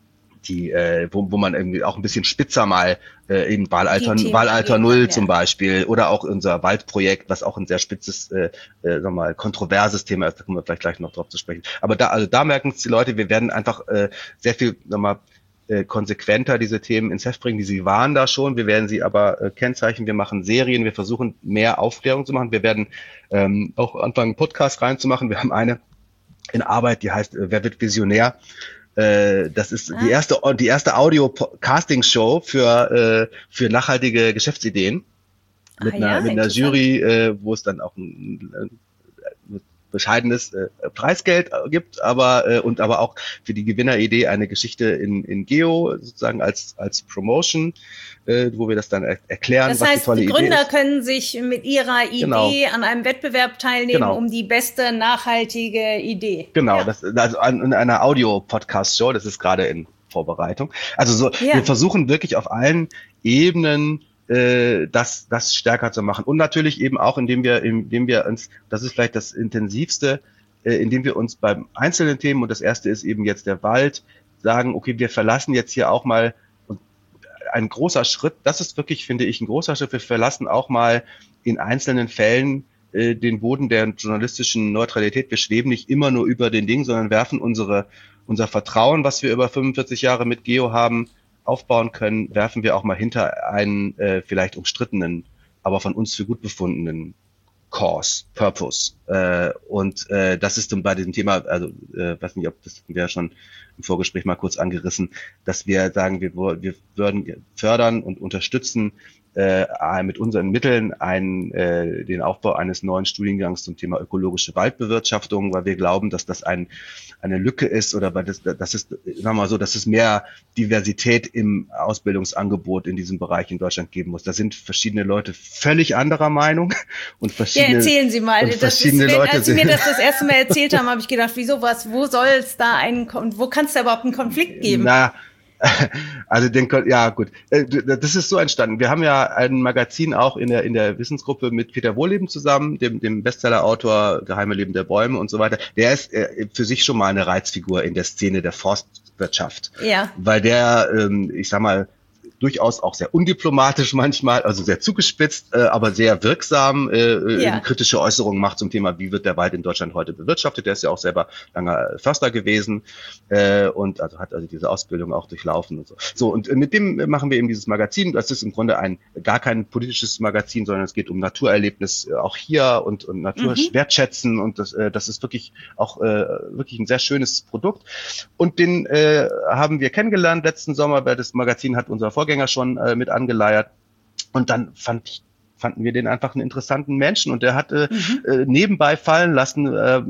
die, äh, wo, wo man irgendwie auch ein bisschen spitzer mal äh, eben Wahlalter, Wahlalter Null ja. zum Beispiel oder auch unser Waldprojekt, was auch ein sehr spitzes, äh, äh, sag mal, kontroverses Thema ist, da kommen wir vielleicht gleich noch drauf zu sprechen. Aber da, also da merken es die Leute, wir werden einfach äh, sehr viel, sag mal, äh, konsequenter diese Themen ins Heft bringen, die sie waren da schon. Wir werden sie aber äh, kennzeichnen. Wir machen Serien. Wir versuchen mehr Aufklärung zu machen. Wir werden ähm, auch anfangen, einen Podcast reinzumachen. Wir haben eine in Arbeit, die heißt äh, Wer wird Visionär? Äh, das ist ah. die erste die erste Audio-Casting-Show für äh, für nachhaltige Geschäftsideen mit ah, einer ja, mit einer Jury, äh, wo es dann auch ein, ein bescheidenes äh, Preisgeld gibt, aber äh, und aber auch für die Gewinneridee eine Geschichte in in Geo sozusagen als als Promotion, äh, wo wir das dann er- erklären, das was heißt, die tolle die Idee Gründer ist. können sich mit ihrer Idee genau. an einem Wettbewerb teilnehmen, genau. um die beste nachhaltige Idee. Genau, ja. das also an, in einer Audio-Podcast-Show, das ist gerade in Vorbereitung. Also so, ja. wir versuchen wirklich auf allen Ebenen das das stärker zu machen und natürlich eben auch indem wir indem wir uns, das ist vielleicht das intensivste, äh, indem wir uns beim einzelnen Themen, und das erste ist eben jetzt der Wald, sagen, okay, wir verlassen jetzt hier auch mal, und ein großer Schritt, das ist wirklich, finde ich, ein großer Schritt, wir verlassen auch mal in einzelnen Fällen äh, den Boden der journalistischen Neutralität. Wir schweben nicht immer nur über den Ding, sondern werfen unsere unser Vertrauen, was wir über fünfundvierzig Jahre mit Geo haben, aufbauen können, werfen wir auch mal hinter einen äh, vielleicht umstrittenen, aber von uns für gut befundenen Cause, Purpose. Äh, und äh, das ist dann bei diesem Thema, also äh, weiß nicht, ob das wäre schon im Vorgespräch mal kurz angerissen, dass wir sagen, wir, wir würden fördern und unterstützen äh, mit unseren Mitteln einen, äh, den Aufbau eines neuen Studiengangs zum Thema ökologische Waldbewirtschaftung, weil wir glauben, dass das ein, eine Lücke ist oder weil das, das ist, sagen wir mal so, dass es mehr Diversität im Ausbildungsangebot in diesem Bereich in Deutschland geben muss. Da sind verschiedene Leute völlig anderer Meinung und verschiedene. Ja, erzählen Sie mal. Das ist, wenn, als Sie mir das das erste Mal erzählt haben, habe ich gedacht, wieso was? Wo soll es da einen, wo kann es da überhaupt einen Konflikt geben? Na, also den, ja gut, das ist so entstanden. Wir haben ja ein Magazin auch in der in der Wissensgruppe mit Peter Wohlleben zusammen, dem dem Bestsellerautor Geheime Leben der Bäume und so weiter. Der ist für sich schon mal eine Reizfigur in der Szene der Forstwirtschaft, ja, weil der, ich sag mal, durchaus auch sehr undiplomatisch manchmal, also sehr zugespitzt, äh, aber sehr wirksam äh, ja. kritische Äußerungen macht zum Thema, wie wird der Wald in Deutschland heute bewirtschaftet. Der ist ja auch selber langer Förster gewesen äh, und also hat also diese Ausbildung auch durchlaufen und so. So, und mit dem machen wir eben dieses Magazin. Das ist im Grunde ein gar kein politisches Magazin, sondern es geht um Naturerlebnis äh, auch hier und, und Natur mhm. wertschätzen und das, äh, das ist wirklich auch äh, wirklich ein sehr schönes Produkt. Und den äh, haben wir kennengelernt letzten Sommer, weil das Magazin hat unser Vorgänger schon äh, mit angeleiert und dann fand ich, fanden wir den einfach einen interessanten Menschen und der hat äh, mhm. äh, nebenbei fallen lassen, äh,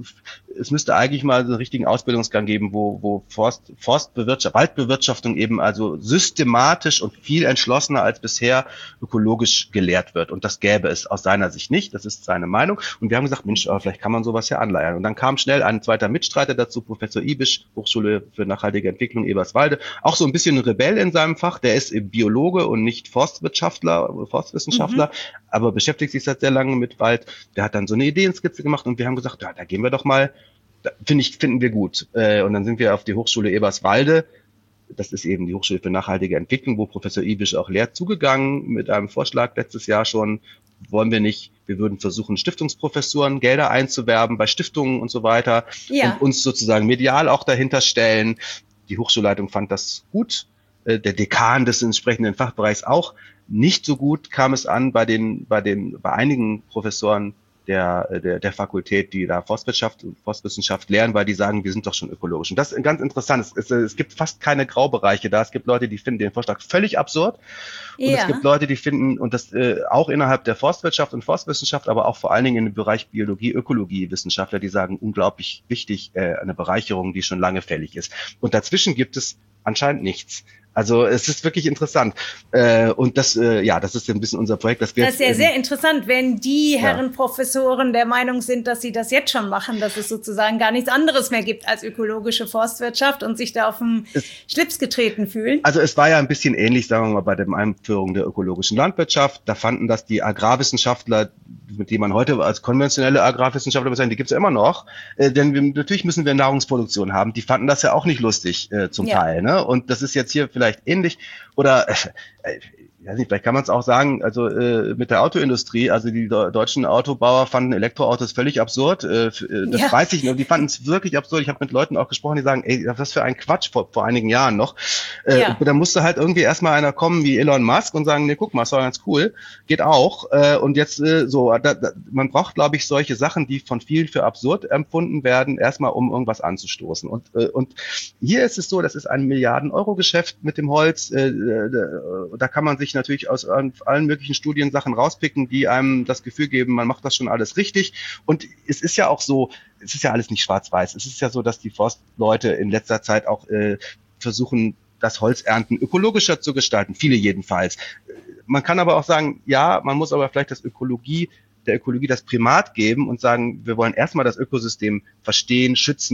es müsste eigentlich mal so einen richtigen Ausbildungsgang geben, wo, wo Forst, Forstbewirtschaftung, Waldbewirtschaftung eben also systematisch und viel entschlossener als bisher ökologisch gelehrt wird und das gäbe es aus seiner Sicht nicht, das ist seine Meinung und wir haben gesagt, Mensch, vielleicht kann man sowas ja anleiern und dann kam schnell ein zweiter Mitstreiter dazu, Professor Ibisch, Hochschule für nachhaltige Entwicklung Eberswalde, auch so ein bisschen ein Rebell in seinem Fach, der ist Biologe und nicht Forstwirtschaftler, Forstwissenschaftler, mhm. aber beschäftigt sich seit sehr lange mit Wald, der hat dann so eine Ideenskizze gemacht und wir haben gesagt, ja, da gehen wir doch mal, finde ich, finden wir gut. Äh, und dann sind wir auf die Hochschule Eberswalde, das ist eben die Hochschule für nachhaltige Entwicklung, wo Professor Ibisch auch lehrt, zugegangen mit einem Vorschlag letztes Jahr schon, wollen wir nicht, wir würden versuchen, Stiftungsprofessuren, Gelder einzuwerben bei Stiftungen und so weiter ja. und uns sozusagen medial auch dahinter stellen. Die Hochschulleitung fand das gut, äh, der Dekan des entsprechenden Fachbereichs auch. Nicht so gut kam es an bei den, bei den, bei einigen Professoren der, der, der Fakultät, die da Forstwirtschaft und Forstwissenschaft lehren, weil die sagen, wir sind doch schon ökologisch. Und das ist ganz interessant. Es, es, es gibt fast keine Graubereiche da. Es gibt Leute, die finden den Vorschlag völlig absurd. Und ja. es gibt Leute, die finden, und das äh, auch innerhalb der Forstwirtschaft und Forstwissenschaft, aber auch vor allen Dingen im Bereich Biologie, Ökologie, Wissenschaftler, die sagen, unglaublich wichtig, äh, eine Bereicherung, die schon lange fällig ist. Und dazwischen gibt es anscheinend nichts. Also es ist wirklich interessant äh, und das äh, ja, das ist ein bisschen unser Projekt. Das, wir das ist ja jetzt, sehr interessant, wenn die Herren ja. Professoren der Meinung sind, dass sie das jetzt schon machen, dass es sozusagen gar nichts anderes mehr gibt als ökologische Forstwirtschaft und sich da auf den es, Schlips getreten fühlen. Also es war ja ein bisschen ähnlich, sagen wir mal, bei der Einführung der ökologischen Landwirtschaft. Da fanden das die Agrarwissenschaftler, mit denen man heute als konventionelle Agrarwissenschaftler bezeichnet, die gibt's ja immer noch, äh, denn wir, natürlich müssen wir Nahrungsproduktion haben. Die fanden das ja auch nicht lustig äh, zum ja. Teil, ne? Und das ist jetzt hier vielleicht ähnlich oder äh, ich weiß nicht, vielleicht kann man es auch sagen, also äh, mit der Autoindustrie, also die do- deutschen Autobauer fanden Elektroautos völlig absurd, äh, das ja. weiß ich nicht, die fanden es wirklich absurd. Ich habe mit Leuten auch gesprochen, die sagen, ey, was für ein Quatsch vor, vor einigen Jahren noch. Äh, ja. Da musste halt irgendwie erstmal einer kommen wie Elon Musk und sagen, nee, guck mal, ist doch ganz cool, geht auch. Äh, und jetzt äh, so, da, da, man braucht, glaube ich, solche Sachen, die von vielen für absurd empfunden werden, erstmal um irgendwas anzustoßen. Und, äh, und hier ist es so, das ist ein Milliarden-Euro-Geschäft mit dem Holz, äh, äh, da kann man sich natürlich aus allen möglichen Studien Sachen rauspicken, die einem das Gefühl geben, man macht das schon alles richtig. Und es ist ja auch so, es ist ja alles nicht schwarz-weiß. Es ist ja so, dass die Forstleute in letzter Zeit auch äh, versuchen, das Holzernten ökologischer zu gestalten. Viele jedenfalls. Man kann aber auch sagen, ja, man muss aber vielleicht das Ökologie, der Ökologie das Primat geben und sagen, wir wollen erstmal das Ökosystem verstehen, schützen,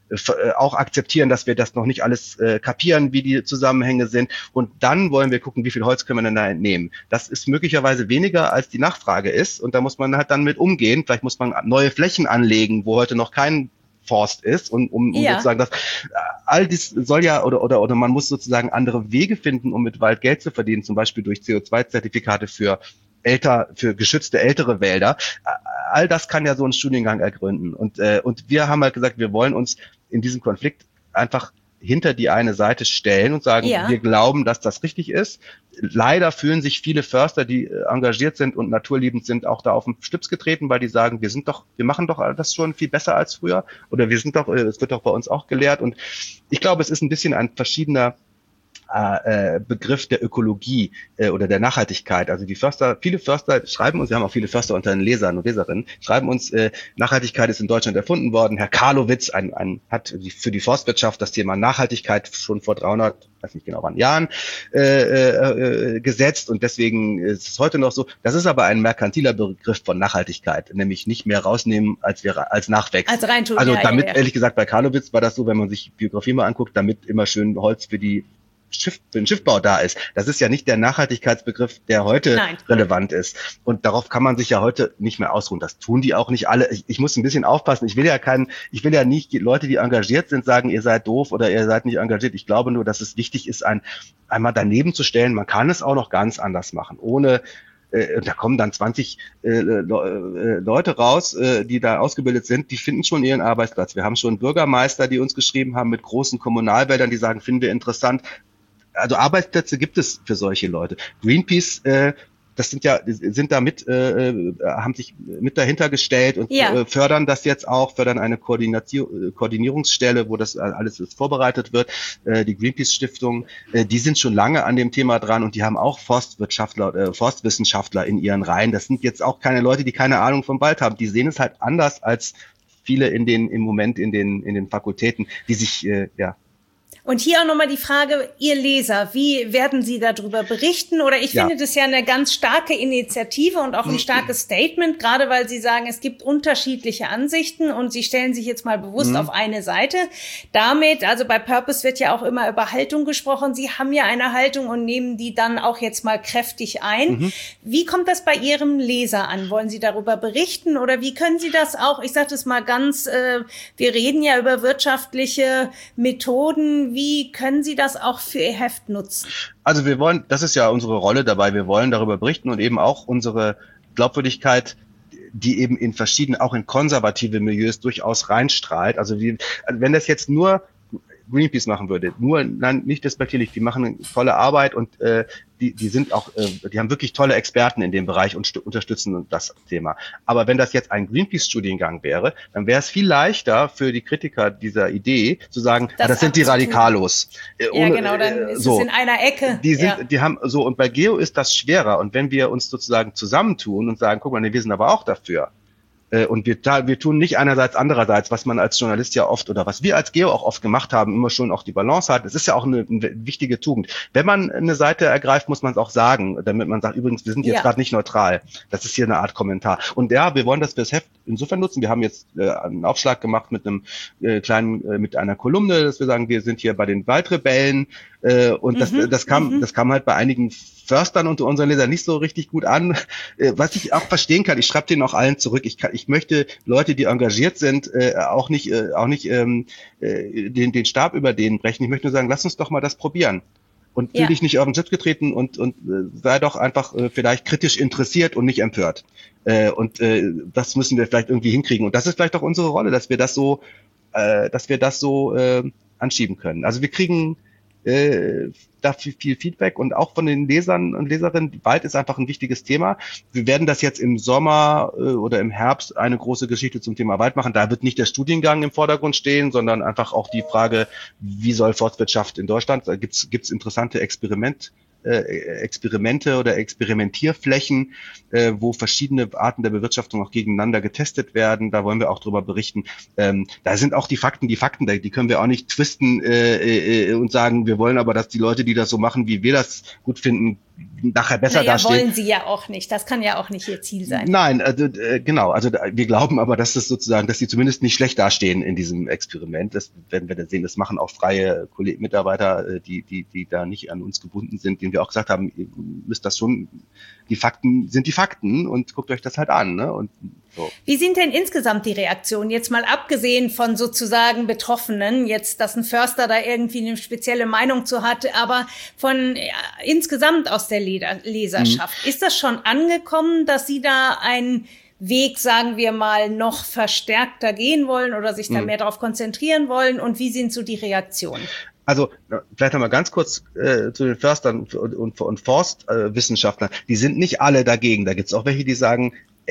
äh, auch akzeptieren, dass wir das noch nicht alles äh, kapieren, wie die Zusammenhänge sind. Und dann wollen wir gucken, wie viel Holz können wir denn da entnehmen. Das ist möglicherweise weniger, als die Nachfrage ist. Und da muss man halt dann mit umgehen. Vielleicht muss man neue Flächen anlegen, wo heute noch kein Forst ist, und um, um ja. sozusagen das, all dies soll ja, oder, oder, oder man muss sozusagen andere Wege finden, um mit Wald Geld zu verdienen, zum Beispiel durch C O zwei Zertifikate für älter, für geschützte ältere Wälder. All das kann ja so ein Studiengang ergründen. Und, äh, und wir haben halt gesagt, wir wollen uns in diesem Konflikt einfach hinter die eine Seite stellen und sagen, ja. wir glauben, dass das richtig ist. Leider fühlen sich viele Förster, die engagiert sind und naturliebend sind, auch da auf den Stips getreten, weil die sagen, wir sind doch, wir machen doch das schon viel besser als früher, oder wir sind doch, es wird doch bei uns auch gelehrt. Und ich glaube, es ist ein bisschen ein verschiedener äh, Begriff der Ökologie äh, oder der Nachhaltigkeit. Also die Förster, viele Förster schreiben uns, wir haben auch viele Förster unter den Lesern und Leserinnen, schreiben uns, äh, Nachhaltigkeit ist in Deutschland erfunden worden. Herr Karlowitz ein, ein, hat für die Forstwirtschaft das Thema Nachhaltigkeit schon vor dreihundert, weiß nicht genau wann, Jahren äh, äh, gesetzt, und deswegen ist es heute noch so. Das ist aber ein merkantiler Begriff von Nachhaltigkeit, nämlich nicht mehr rausnehmen, als wir als nachwächst. Als reintun, also ja, damit, ja, ja. ehrlich gesagt, bei Karlowitz war das so, wenn man sich Biografie mal anguckt, damit immer schön Holz für die Schiff, für den Schiffbau da ist. Das ist ja nicht der Nachhaltigkeitsbegriff, der heute Nein. relevant ist. Und darauf kann man sich ja heute nicht mehr ausruhen. Das tun die auch nicht alle. Ich, ich muss ein bisschen aufpassen. Ich will ja keinen, ich will ja nicht die Leute, die engagiert sind, sagen, ihr seid doof oder ihr seid nicht engagiert. Ich glaube nur, dass es wichtig ist, ein, einmal daneben zu stellen. Man kann es auch noch ganz anders machen, ohne äh, da kommen dann zwanzig äh, Le- äh, Leute raus, äh, die da ausgebildet sind, die finden schon ihren Arbeitsplatz. Wir haben schon Bürgermeister, die uns geschrieben haben mit großen Kommunalwäldern, die sagen, finden wir interessant. Also Arbeitsplätze gibt es für solche Leute. Greenpeace, äh, das sind ja, sind da mit, äh, haben sich mit dahinter gestellt und ja. äh, fördern das jetzt auch, fördern eine Koordination, Koordinierungsstelle, wo das alles jetzt vorbereitet wird. Äh, die Greenpeace Stiftung, äh, die sind schon lange an dem Thema dran, und die haben auch Forstwirtschaftler, äh, Forstwissenschaftler in ihren Reihen. Das sind jetzt auch keine Leute, die keine Ahnung vom Wald haben. Die sehen es halt anders als viele in den, im Moment in den, in den Fakultäten, die sich, äh, ja, Und hier auch nochmal die Frage, ihr Leser, wie werden Sie darüber berichten? Oder ich ja. finde das ja eine ganz starke Initiative und auch ein starkes Statement, gerade weil Sie sagen, es gibt unterschiedliche Ansichten und Sie stellen sich jetzt mal bewusst mhm. auf eine Seite. Damit, also bei Purpose wird ja auch immer über Haltung gesprochen. Sie haben ja eine Haltung und nehmen die dann auch jetzt mal kräftig ein. Mhm. Wie kommt das bei Ihrem Leser an? Wollen Sie darüber berichten oder wie können Sie das auch, ich sage das mal ganz, äh, wir reden ja über wirtschaftliche Methoden. Wie können Sie das auch für Ihr Heft nutzen? Also wir wollen, das ist ja unsere Rolle dabei, wir wollen darüber berichten und eben auch unsere Glaubwürdigkeit, die eben in verschiedenen, auch in konservative Milieus durchaus reinstrahlt. Also, wie, also wenn das jetzt nur Greenpeace machen würde, nur, nein, nicht despektierlich, die machen eine tolle Arbeit und äh, die, die sind auch, äh, die haben wirklich tolle Experten in dem Bereich und st- unterstützen das Thema. Aber wenn das jetzt ein Greenpeace-Studiengang wäre, dann wäre es viel leichter für die Kritiker dieser Idee zu sagen, das, ah, das sind die Radikalos. Äh, ja, ohne, genau, dann ist so. Es in einer Ecke. Die sind, ja. die haben so, und bei Geo ist das schwerer. Und wenn wir uns sozusagen zusammentun und sagen, guck mal, nee, wir sind aber auch dafür. Und wir, wir tun nicht einerseits, andererseits, was man als Journalist ja oft oder was wir als Geo auch oft gemacht haben, immer schon auch die Balance hat. Es ist ja auch eine, eine wichtige Tugend. Wenn man eine Seite ergreift, muss man es auch sagen, damit man sagt, übrigens, wir sind jetzt ja. gerade nicht neutral. Das ist hier eine Art Kommentar. Und ja, wir wollen das fürs Heft insofern nutzen. Wir haben jetzt äh, einen Aufschlag gemacht mit einem äh, kleinen, äh, mit einer Kolumne, dass wir sagen, wir sind hier bei den Waldrebellen. Äh, und das, mhm, das kam, mhm. das kam halt bei einigen Förstern unter unseren Lesern nicht so richtig gut an, äh, was ich auch verstehen kann. Ich schreibe denen auch allen zurück. Ich kann, ich möchte Leute, die engagiert sind, äh, auch nicht, äh, auch nicht ähm, äh, den, den Stab über denen brechen. Ich möchte nur sagen, lass uns doch mal das probieren. Und fühl ja. dich nicht auf den Schritt getreten und, und äh, sei doch einfach äh, vielleicht kritisch interessiert und nicht empört. Äh, und äh, das müssen wir vielleicht irgendwie hinkriegen. Und das ist vielleicht auch unsere Rolle, dass wir das so, äh, dass wir das so äh, anschieben können. Also wir kriegen äh, da viel, viel Feedback und auch von den Lesern und Leserinnen. Wald ist einfach ein wichtiges Thema. Wir werden das jetzt im Sommer äh, oder im Herbst eine große Geschichte zum Thema Wald machen. Da wird nicht der Studiengang im Vordergrund stehen, sondern einfach auch die Frage, wie soll Forstwirtschaft in Deutschland, da gibt's gibt's interessante Experiment äh, Experimente oder Experimentierflächen, äh, wo verschiedene Arten der Bewirtschaftung auch gegeneinander getestet werden. Da wollen wir auch drüber berichten. Ähm, da sind auch die Fakten, die Fakten, die können wir auch nicht twisten äh, äh, und sagen, wir wollen aber, dass die Leute, die das so machen, wie wir das gut finden, nachher besser naja, dastehen. Wollen sie ja auch nicht. Das kann ja auch nicht ihr Ziel sein. Nein, also, äh, genau. Also wir glauben aber, dass das sozusagen, dass sie zumindest nicht schlecht dastehen in diesem Experiment. Das werden wir dann sehen. Das machen auch freie Kollegen, Mitarbeiter, die, die, die da nicht an uns gebunden sind, denen wir auch gesagt haben, ihr müsst das schon, die Fakten sind die Fakten und guckt euch das halt an, ne? Und so. Wie sind denn insgesamt die Reaktionen? Jetzt mal abgesehen von sozusagen Betroffenen, jetzt, dass ein Förster da irgendwie eine spezielle Meinung zu hat, aber von ja, insgesamt aus der Leserschaft. Mhm. Ist das schon angekommen, dass Sie da einen Weg, sagen wir mal, noch verstärkter gehen wollen oder sich da mhm. mehr darauf konzentrieren wollen? Und wie sind so die Reaktionen? Also vielleicht noch mal ganz kurz äh, zu den Förstern und, und, und Forstwissenschaftlern. Äh, die sind nicht alle dagegen. Da gibt es auch welche, die sagen, äh,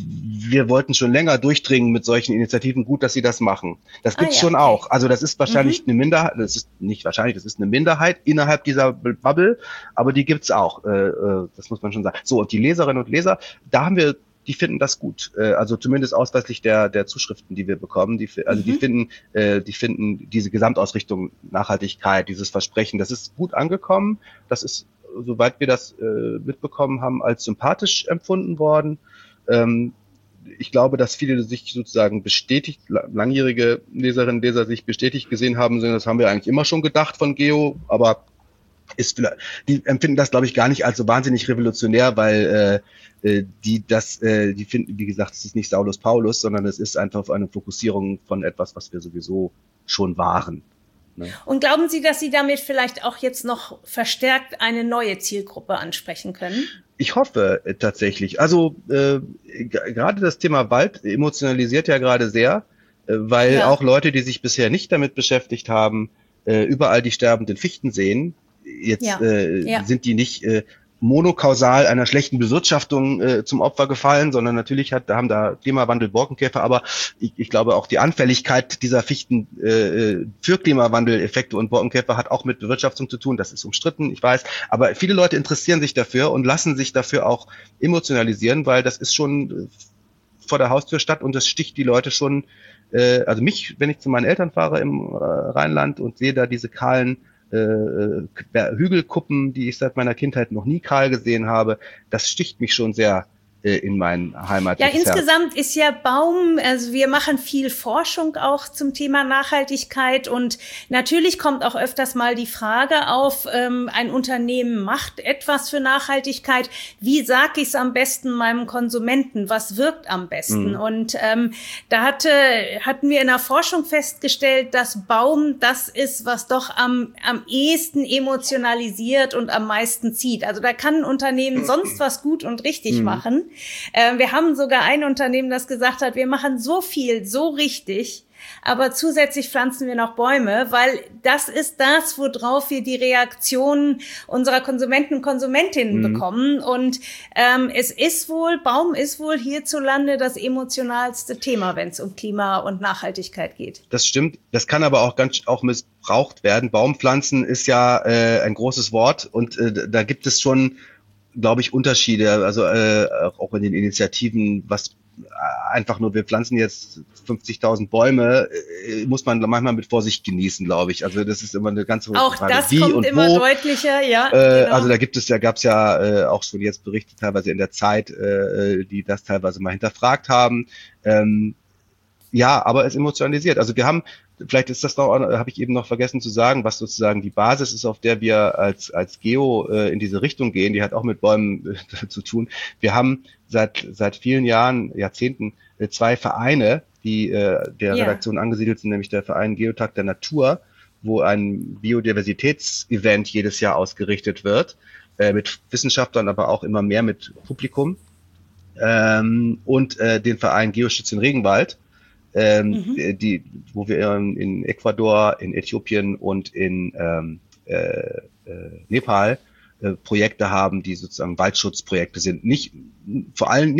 wir wollten schon länger durchdringen mit solchen Initiativen. Gut, dass sie das machen. Das gibt's ah, ja, schon okay. auch. Also das ist wahrscheinlich mhm. eine Minderheit. Das ist nicht wahrscheinlich. Das ist eine Minderheit innerhalb dieser Bubble. Aber die gibt's auch. Äh, das muss man schon sagen. So, und die Leserinnen und Leser, da haben wir die finden das gut, also zumindest ausweislich der der Zuschriften, die wir bekommen. Die, also mhm. die finden, äh, die finden diese Gesamtausrichtung Nachhaltigkeit, dieses Versprechen, das ist gut angekommen. Das ist, soweit wir das äh, mitbekommen haben, als sympathisch empfunden worden. Ähm, ich glaube, dass viele sich sozusagen bestätigt, langjährige Leserinnen und Leser sich bestätigt gesehen haben, das haben wir eigentlich immer schon gedacht von Geo, aber ist vielleicht, die empfinden das, glaube ich, gar nicht als so wahnsinnig revolutionär, weil äh, die das, äh, die finden, wie gesagt, es ist nicht Saulus Paulus, sondern es ist einfach eine Fokussierung von etwas, was wir sowieso schon waren. Ne? Und glauben Sie, dass Sie damit vielleicht auch jetzt noch verstärkt eine neue Zielgruppe ansprechen können? Ich hoffe äh, tatsächlich. Also äh, gerade das Thema Wald emotionalisiert ja gerade sehr, äh, weil ja. auch Leute, die sich bisher nicht damit beschäftigt haben, äh, überall die sterbenden Fichten sehen. Jetzt ja. Äh, ja. sind die nicht äh, monokausal einer schlechten Bewirtschaftung äh, zum Opfer gefallen, sondern natürlich hat, da haben da Klimawandel, Borkenkäfer, aber ich, ich glaube auch die Anfälligkeit dieser Fichten äh, für Klimawandeleffekte und Borkenkäfer hat auch mit Bewirtschaftung zu tun. Das ist umstritten, ich weiß, aber viele Leute interessieren sich dafür und lassen sich dafür auch emotionalisieren, weil das ist schon vor der Haustür statt und das sticht die Leute schon, äh, also mich, wenn ich zu meinen Eltern fahre im äh, Rheinland und sehe da diese kahlen Äh, Hügelkuppen, die ich seit meiner Kindheit noch nie kahl gesehen habe, das sticht mich schon sehr äh, in mein Heimat. Ja, insgesamt ist ja Baum, also wir machen viel Forschung auch zum Thema Nachhaltigkeit und natürlich kommt auch öfters mal die Frage auf, ähm, ein Unternehmen macht etwas für Nachhaltigkeit, wie sage ich es am besten meinem Konsumenten, was wirkt am besten? Mhm. Und ähm, da hatte, hatten wir in der Forschung festgestellt, dass Baum das ist, was doch am, am ehesten emotionalisiert und am meisten zieht. Also da kann ein Unternehmen sonst was gut und richtig mhm. machen. Äh, wir haben sogar ein Unternehmen, das gesagt hat, wir machen so viel, so richtig, aber zusätzlich pflanzen wir noch Bäume, weil das ist das, worauf wir die Reaktionen unserer Konsumenten und Konsumentinnen mhm. bekommen. Und ähm, es ist wohl, Baum ist wohl hierzulande das emotionalste Thema, wenn es um Klima und Nachhaltigkeit geht. Das stimmt. Das kann aber auch ganz auch missbraucht werden. Baumpflanzen ist ja äh, ein großes Wort und äh, da gibt es schon, glaube ich, Unterschiede, also äh, auch in den Initiativen, was einfach nur, wir pflanzen jetzt fünfzigtausend Bäume, äh, muss man manchmal mit Vorsicht genießen, glaube ich. Also das ist immer eine ganz hohe Auch Frage. Das wie kommt und immer wo. deutlicher, ja. Äh, genau. Also da gibt es ja, gab es ja äh, auch schon jetzt Berichte teilweise in der Zeit, äh, die das teilweise mal hinterfragt haben. Ähm, ja, aber es emotionalisiert. Also wir haben, vielleicht ist das noch, habe ich eben noch vergessen zu sagen, was sozusagen die Basis ist, auf der wir als als Geo äh, in diese Richtung gehen. Die hat auch mit Bäumen äh, zu tun. Wir haben seit seit vielen Jahren, Jahrzehnten äh, zwei Vereine, die äh, der yeah. Redaktion angesiedelt sind, nämlich der Verein Geotag der Natur, wo ein Biodiversitätsevent jedes Jahr ausgerichtet wird, äh, mit Wissenschaftlern, aber auch immer mehr mit Publikum. Ähm, und äh, den Verein Geoschützen Regenwald, Ähm, mhm. die, wo wir in, in Ecuador, in Äthiopien und in ähm, äh, äh, Nepal äh, Projekte haben, die sozusagen Waldschutzprojekte sind. Nicht, vor allem nicht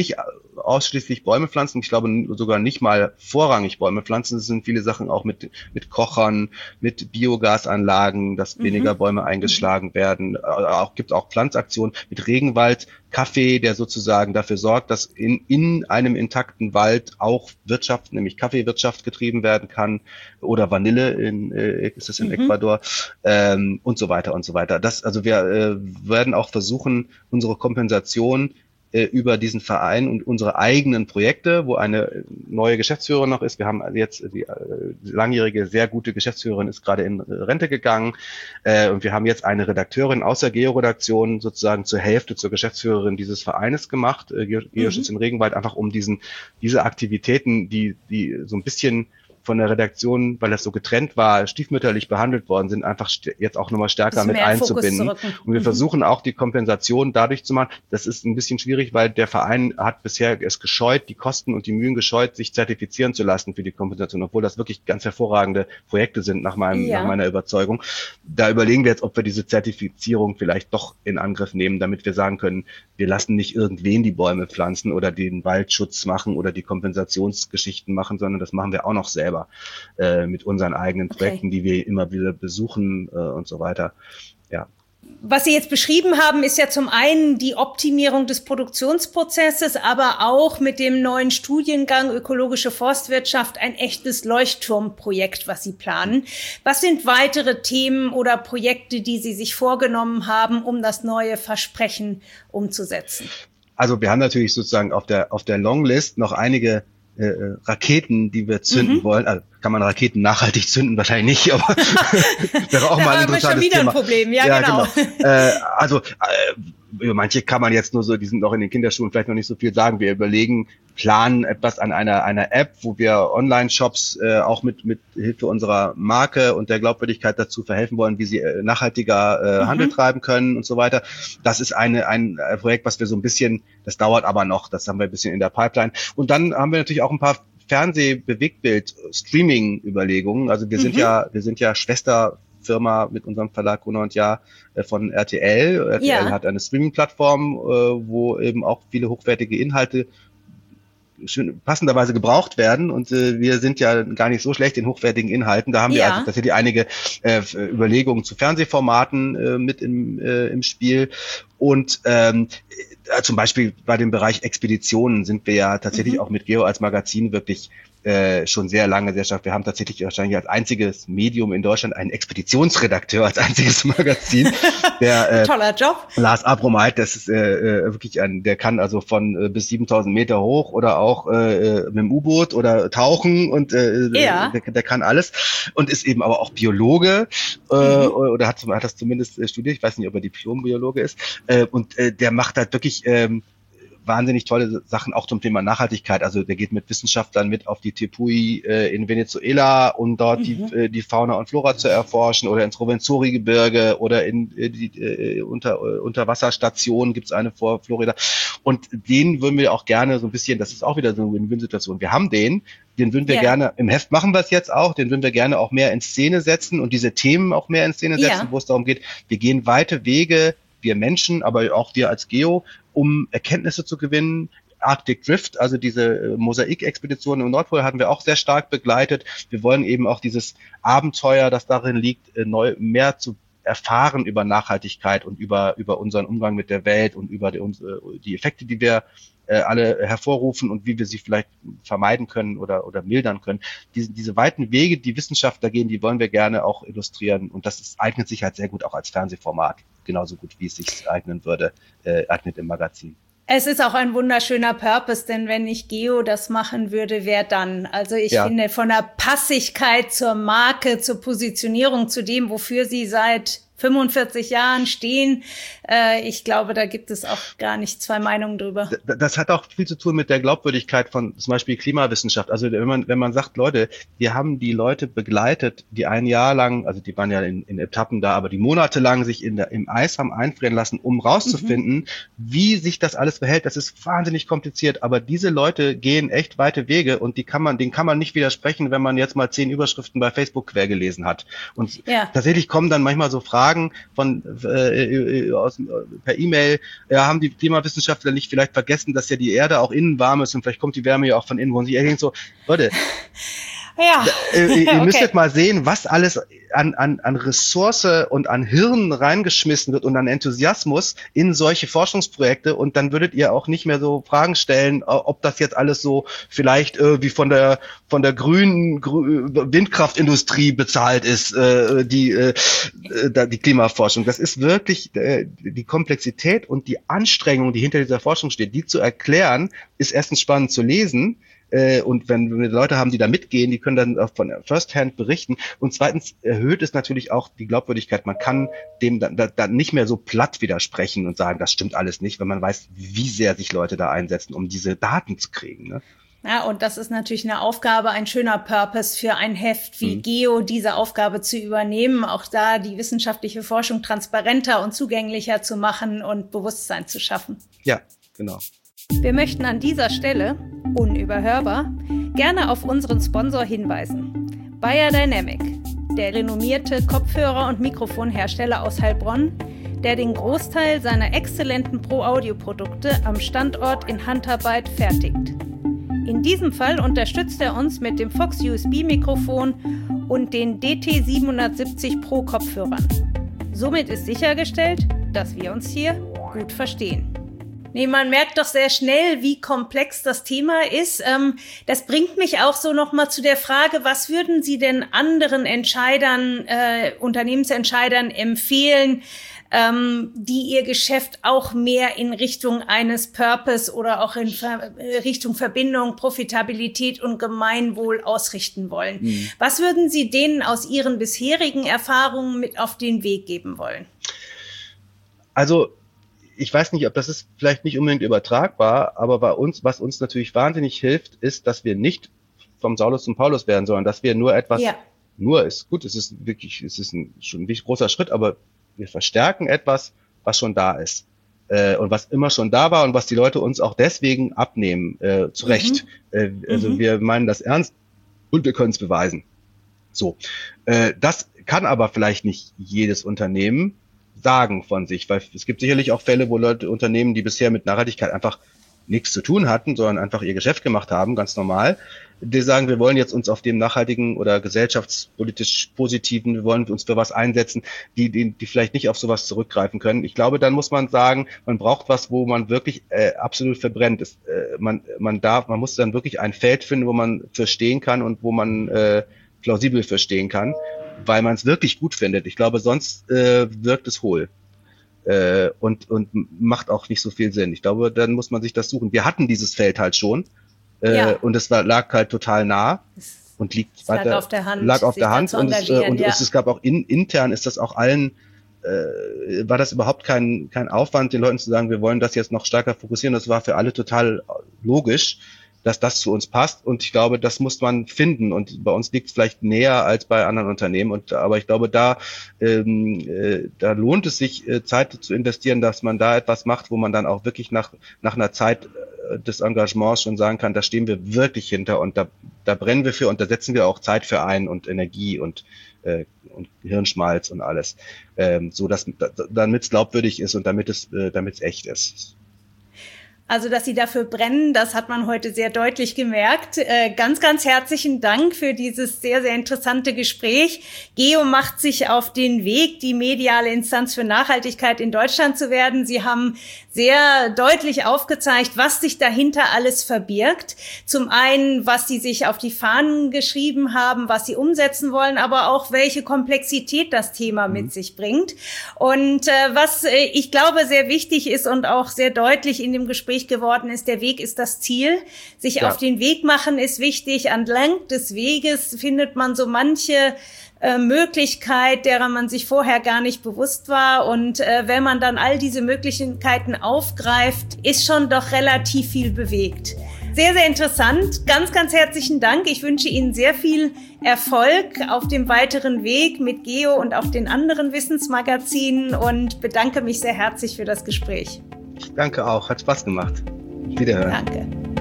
ausschließlich Bäume pflanzen. Ich glaube sogar nicht mal vorrangig Bäume pflanzen. Es sind viele Sachen auch mit mit Kochern, mit Biogasanlagen, dass mhm. weniger Bäume eingeschlagen werden. Auch gibt auch Pflanzaktionen mit Regenwald, Kaffee, der sozusagen dafür sorgt, dass in in einem intakten Wald auch Wirtschaft, nämlich Kaffeewirtschaft getrieben werden kann, oder Vanille in äh, ist es in mhm. Ecuador ähm, und so weiter und so weiter. Das also wir äh, werden auch versuchen, unsere Kompensation über diesen Verein und unsere eigenen Projekte, wo eine neue Geschäftsführerin noch ist. Wir haben jetzt die langjährige, sehr gute Geschäftsführerin ist gerade in Rente gegangen äh, und wir haben jetzt eine Redakteurin aus der Geo-Redaktion sozusagen zur Hälfte zur Geschäftsführerin dieses Vereines gemacht, äh, Geoschutz mhm. in Regenwald, einfach um diesen diese Aktivitäten, die die so ein bisschen von der Redaktion, weil das so getrennt war, stiefmütterlich behandelt worden sind, einfach jetzt auch nochmal stärker mit einzubinden. Und wir mhm. versuchen auch die Kompensation dadurch zu machen. Das ist ein bisschen schwierig, weil der Verein hat bisher es gescheut, die Kosten und die Mühen gescheut, sich zertifizieren zu lassen für die Kompensation, obwohl das wirklich ganz hervorragende Projekte sind nach meinem, ja. nach meiner Überzeugung. Da überlegen wir jetzt, ob wir diese Zertifizierung vielleicht doch in Angriff nehmen, damit wir sagen können, wir lassen nicht irgendwen die Bäume pflanzen oder den Waldschutz machen oder die Kompensationsgeschichten machen, sondern das machen wir auch noch selber. Äh, mit unseren eigenen Projekten, okay. die wir immer wieder besuchen äh, und so weiter. Ja. Was Sie jetzt beschrieben haben, ist ja zum einen die Optimierung des Produktionsprozesses, aber auch mit dem neuen Studiengang Ökologische Forstwirtschaft ein echtes Leuchtturmprojekt, was Sie planen. Was sind weitere Themen oder Projekte, die Sie sich vorgenommen haben, um das neue Versprechen umzusetzen? Also wir haben natürlich sozusagen auf der auf der Longlist noch einige Äh, Raketen, die wir zünden mhm. wollen. Also kann man Raketen nachhaltig zünden? Wahrscheinlich nicht, aber wäre auch mal ein interessantes schon wieder Thema. Ein Problem. Ja, ja genau. genau. Äh, also äh, über manche kann man jetzt nur so, die sind noch in den Kinderschuhen, vielleicht noch nicht so viel sagen. Wir überlegen, planen etwas an einer einer App, wo wir Online-Shops äh, auch mit mit Hilfe unserer Marke und der Glaubwürdigkeit dazu verhelfen wollen, wie sie äh, nachhaltiger äh, mhm. Handel treiben können und so weiter. Das ist eine ein Projekt, was wir so ein bisschen, das dauert aber noch, das haben wir ein bisschen in der Pipeline. Und dann haben wir natürlich auch ein paar Fernseh-Bewegtbild-Streaming-Überlegungen. Also wir mhm. sind ja wir sind ja Schwesterfirma mit unserem Verlag Gruner und Jahr von R T L. R T L ja. hat eine Streaming-Plattform, wo eben auch viele hochwertige Inhalte schön passenderweise gebraucht werden und äh, wir sind ja gar nicht so schlecht in hochwertigen Inhalten. Da haben wir ja. also tatsächlich einige äh, Überlegungen zu Fernsehformaten äh, mit im, äh, im Spiel und ähm, äh, zum Beispiel bei dem Bereich Expeditionen sind wir ja tatsächlich mhm. auch mit Geo als Magazin wirklich äh, schon sehr lange, sehr stark. Wir haben tatsächlich wahrscheinlich als einziges Medium in Deutschland einen Expeditionsredakteur, als einziges Magazin. Der, äh, Toller Job. Lars Abromeit, das ist äh, wirklich ein, der kann also von äh, bis siebentausend Meter hoch oder auch äh, mit dem U-Boot oder tauchen und äh, ja. der, der kann alles und ist eben aber auch Biologe äh, mhm. oder hat, hat das zumindest studiert. Ich weiß nicht, ob er Diplom-Biologe ist. Äh, und äh, der macht halt wirklich ähm, wahnsinnig tolle Sachen auch zum Thema Nachhaltigkeit. Also der geht mit Wissenschaftlern mit auf die Tepuy äh, in Venezuela, um dort mhm. die, äh, die Fauna und Flora zu erforschen, oder ins Rovenzori-Gebirge oder in äh, die äh, unter äh, Unterwasserstationen gibt's eine vor Florida. Und den würden wir auch gerne so ein bisschen, das ist auch wieder so eine Win-Win-Situation. Wir haben den, den würden wir ja. gerne, im Heft machen wir es jetzt auch, den würden wir gerne auch mehr in Szene setzen und diese Themen auch mehr in Szene setzen, ja. wo es darum geht, wir gehen weite Wege, wir Menschen, aber auch wir als Geo, um Erkenntnisse zu gewinnen. Arctic Drift, also diese Mosaikexpedition im Nordpol, hatten wir auch sehr stark begleitet. Wir wollen eben auch dieses Abenteuer, das darin liegt, neu mehr zu erfahren über Nachhaltigkeit und über über unseren Umgang mit der Welt und über die, die Effekte, die wir äh, alle hervorrufen und wie wir sie vielleicht vermeiden können oder oder mildern können. Diese diese weiten Wege, die Wissenschaftler gehen, die wollen wir gerne auch illustrieren, und das ist, eignet sich halt sehr gut auch als Fernsehformat, genauso gut wie es sich eignen würde, äh, eignet im Magazin. Es ist auch ein wunderschöner Purpose, denn wenn ich Geo das machen würde, wer dann? Also ich ja. finde, von der Passigkeit zur Marke, zur Positionierung, zu dem, wofür sie seit fünfundvierzig Jahren stehen. Äh, ich glaube, da gibt es auch gar nicht zwei Meinungen drüber. Das, das hat auch viel zu tun mit der Glaubwürdigkeit von zum Beispiel Klimawissenschaft. Also wenn man wenn man sagt, Leute, wir haben die Leute begleitet, die ein Jahr lang, also die waren ja in, in Etappen da, aber die monatelang sich in der, im Eis haben einfrieren lassen, um rauszufinden, mhm. wie sich das alles verhält. Das ist wahnsinnig kompliziert, aber diese Leute gehen echt weite Wege, und die kann man, denen kann man nicht widersprechen, wenn man jetzt mal zehn Überschriften bei Facebook quer gelesen hat. Und ja. tatsächlich kommen dann manchmal so Fragen, fragen von äh, aus, per E-Mail, ja, haben die Klimawissenschaftler nicht vielleicht vergessen, dass ja die Erde auch innen warm ist und vielleicht kommt die Wärme ja auch von innen, wo sie denkt so, Leute, ja. äh, ihr Okay. müsstet mal sehen, was alles an, an, an Ressource und an Hirn reingeschmissen wird und an Enthusiasmus in solche Forschungsprojekte, und dann würdet ihr auch nicht mehr so Fragen stellen, ob das jetzt alles so vielleicht äh, wie von der von der grünen grü Windkraftindustrie bezahlt ist, äh, die äh, die Klimaforschung. Das ist wirklich äh, die Komplexität und die Anstrengung, die hinter dieser Forschung steht, die zu erklären, ist erstens spannend zu lesen. Und wenn wir Leute haben, die da mitgehen, die können dann auch von First-Hand berichten. Und zweitens erhöht es natürlich auch die Glaubwürdigkeit. Man kann dem dann, dann nicht mehr so platt widersprechen und sagen, das stimmt alles nicht, wenn man weiß, wie sehr sich Leute da einsetzen, um diese Daten zu kriegen. Ne? Ja, und das ist natürlich eine Aufgabe, ein schöner Purpose für ein Heft wie mhm. Geo, diese Aufgabe zu übernehmen, auch da die wissenschaftliche Forschung transparenter und zugänglicher zu machen und Bewusstsein zu schaffen. Ja, genau. Wir möchten an dieser Stelle, unüberhörbar, gerne auf unseren Sponsor hinweisen. Beyerdynamic, der renommierte Kopfhörer- und Mikrofonhersteller aus Heilbronn, der den Großteil seiner exzellenten Pro-Audio-Produkte am Standort in Handarbeit fertigt. In diesem Fall unterstützt er uns mit dem Fox U S B-Mikrofon und den D T siebenhundertsiebzig Pro Kopfhörern. Somit ist sichergestellt, dass wir uns hier gut verstehen. Nee, man merkt doch sehr schnell, wie komplex das Thema ist. Ähm, das bringt mich auch so nochmal zu der Frage, was würden Sie denn anderen Entscheidern, äh, Unternehmensentscheidern empfehlen, ähm, die ihr Geschäft auch mehr in Richtung eines Purpose oder auch in Ver- Richtung Verbindung, Profitabilität und Gemeinwohl ausrichten wollen? Mhm. Was würden Sie denen aus Ihren bisherigen Erfahrungen mit auf den Weg geben wollen? Also, ich weiß nicht, ob das ist vielleicht nicht unbedingt übertragbar, aber bei uns, was uns natürlich wahnsinnig hilft, ist, dass wir nicht vom Saulus zum Paulus werden, sondern dass wir nur etwas, ja. nur ist gut, es ist wirklich, es ist ein, schon ein großer Schritt, aber wir verstärken etwas, was schon da ist äh, und was immer schon da war und was die Leute uns auch deswegen abnehmen, äh, zu Recht. Mhm. Äh, also mhm. wir meinen das ernst und wir können es beweisen. So, äh, das kann aber vielleicht nicht jedes Unternehmen sagen von sich, weil es gibt sicherlich auch Fälle, wo Leute, Unternehmen, die bisher mit Nachhaltigkeit einfach nichts zu tun hatten, sondern einfach ihr Geschäft gemacht haben, ganz normal, die sagen, wir wollen jetzt uns auf dem nachhaltigen oder gesellschaftspolitisch positiven, wir wollen uns für was einsetzen, die, die, die vielleicht nicht auf sowas zurückgreifen können. Ich glaube, dann muss man sagen, man braucht was, wo man wirklich äh, absolut verbrennt ist. Äh, man, man darf, man muss dann wirklich ein Feld finden, wo man verstehen kann und wo man äh, plausibel verstehen kann, weil man es wirklich gut findet. Ich glaube, sonst äh, wirkt es hohl äh, und und macht auch nicht so viel Sinn. Ich glaube, dann muss man sich das suchen. Wir hatten dieses Feld halt schon äh, ja. und es war, lag halt total nah und liegt es weiter, lag auf der Hand, lag auf der Hand und, es, äh, und ja. es, es gab auch in, intern ist das auch allen äh, war das überhaupt kein kein Aufwand, den Leuten zu sagen, wir wollen das jetzt noch stärker fokussieren. Das war für alle total logisch, dass das zu uns passt, und ich glaube, das muss man finden, und bei uns liegt es vielleicht näher als bei anderen Unternehmen, und aber ich glaube, da ähm, äh, da lohnt es sich, äh, Zeit zu investieren, dass man da etwas macht, wo man dann auch wirklich nach nach einer Zeit äh, des Engagements schon sagen kann, da stehen wir wirklich hinter und da da brennen wir für und da setzen wir auch Zeit für ein und Energie und äh, und Hirnschmalz und alles, ähm, so dass damit es glaubwürdig ist und damit es äh, damit es echt ist. Also, dass Sie dafür brennen, das hat man heute sehr deutlich gemerkt. Äh, ganz, ganz herzlichen Dank für dieses sehr, sehr interessante Gespräch. Geo macht sich auf den Weg, die mediale Instanz für Nachhaltigkeit in Deutschland zu werden. Sie haben sehr deutlich aufgezeigt, was sich dahinter alles verbirgt. Zum einen, was Sie sich auf die Fahnen geschrieben haben, was Sie umsetzen wollen, aber auch, welche Komplexität das Thema mhm. mit sich bringt. Und äh, was äh, ich glaube sehr wichtig ist und auch sehr deutlich in dem Gespräch geworden ist, der Weg ist das Ziel. Sich ja. auf den Weg machen ist wichtig. Entlang des Weges findet man so manche äh, Möglichkeit, derer man sich vorher gar nicht bewusst war. Und äh, wenn man dann all diese Möglichkeiten aufgreift, ist schon doch relativ viel bewegt. Sehr, sehr interessant. Ganz, ganz herzlichen Dank. Ich wünsche Ihnen sehr viel Erfolg auf dem weiteren Weg mit Geo und auch den anderen Wissensmagazinen und bedanke mich sehr herzlich für das Gespräch. Danke auch, hat Spaß gemacht. Wiederhören. Danke.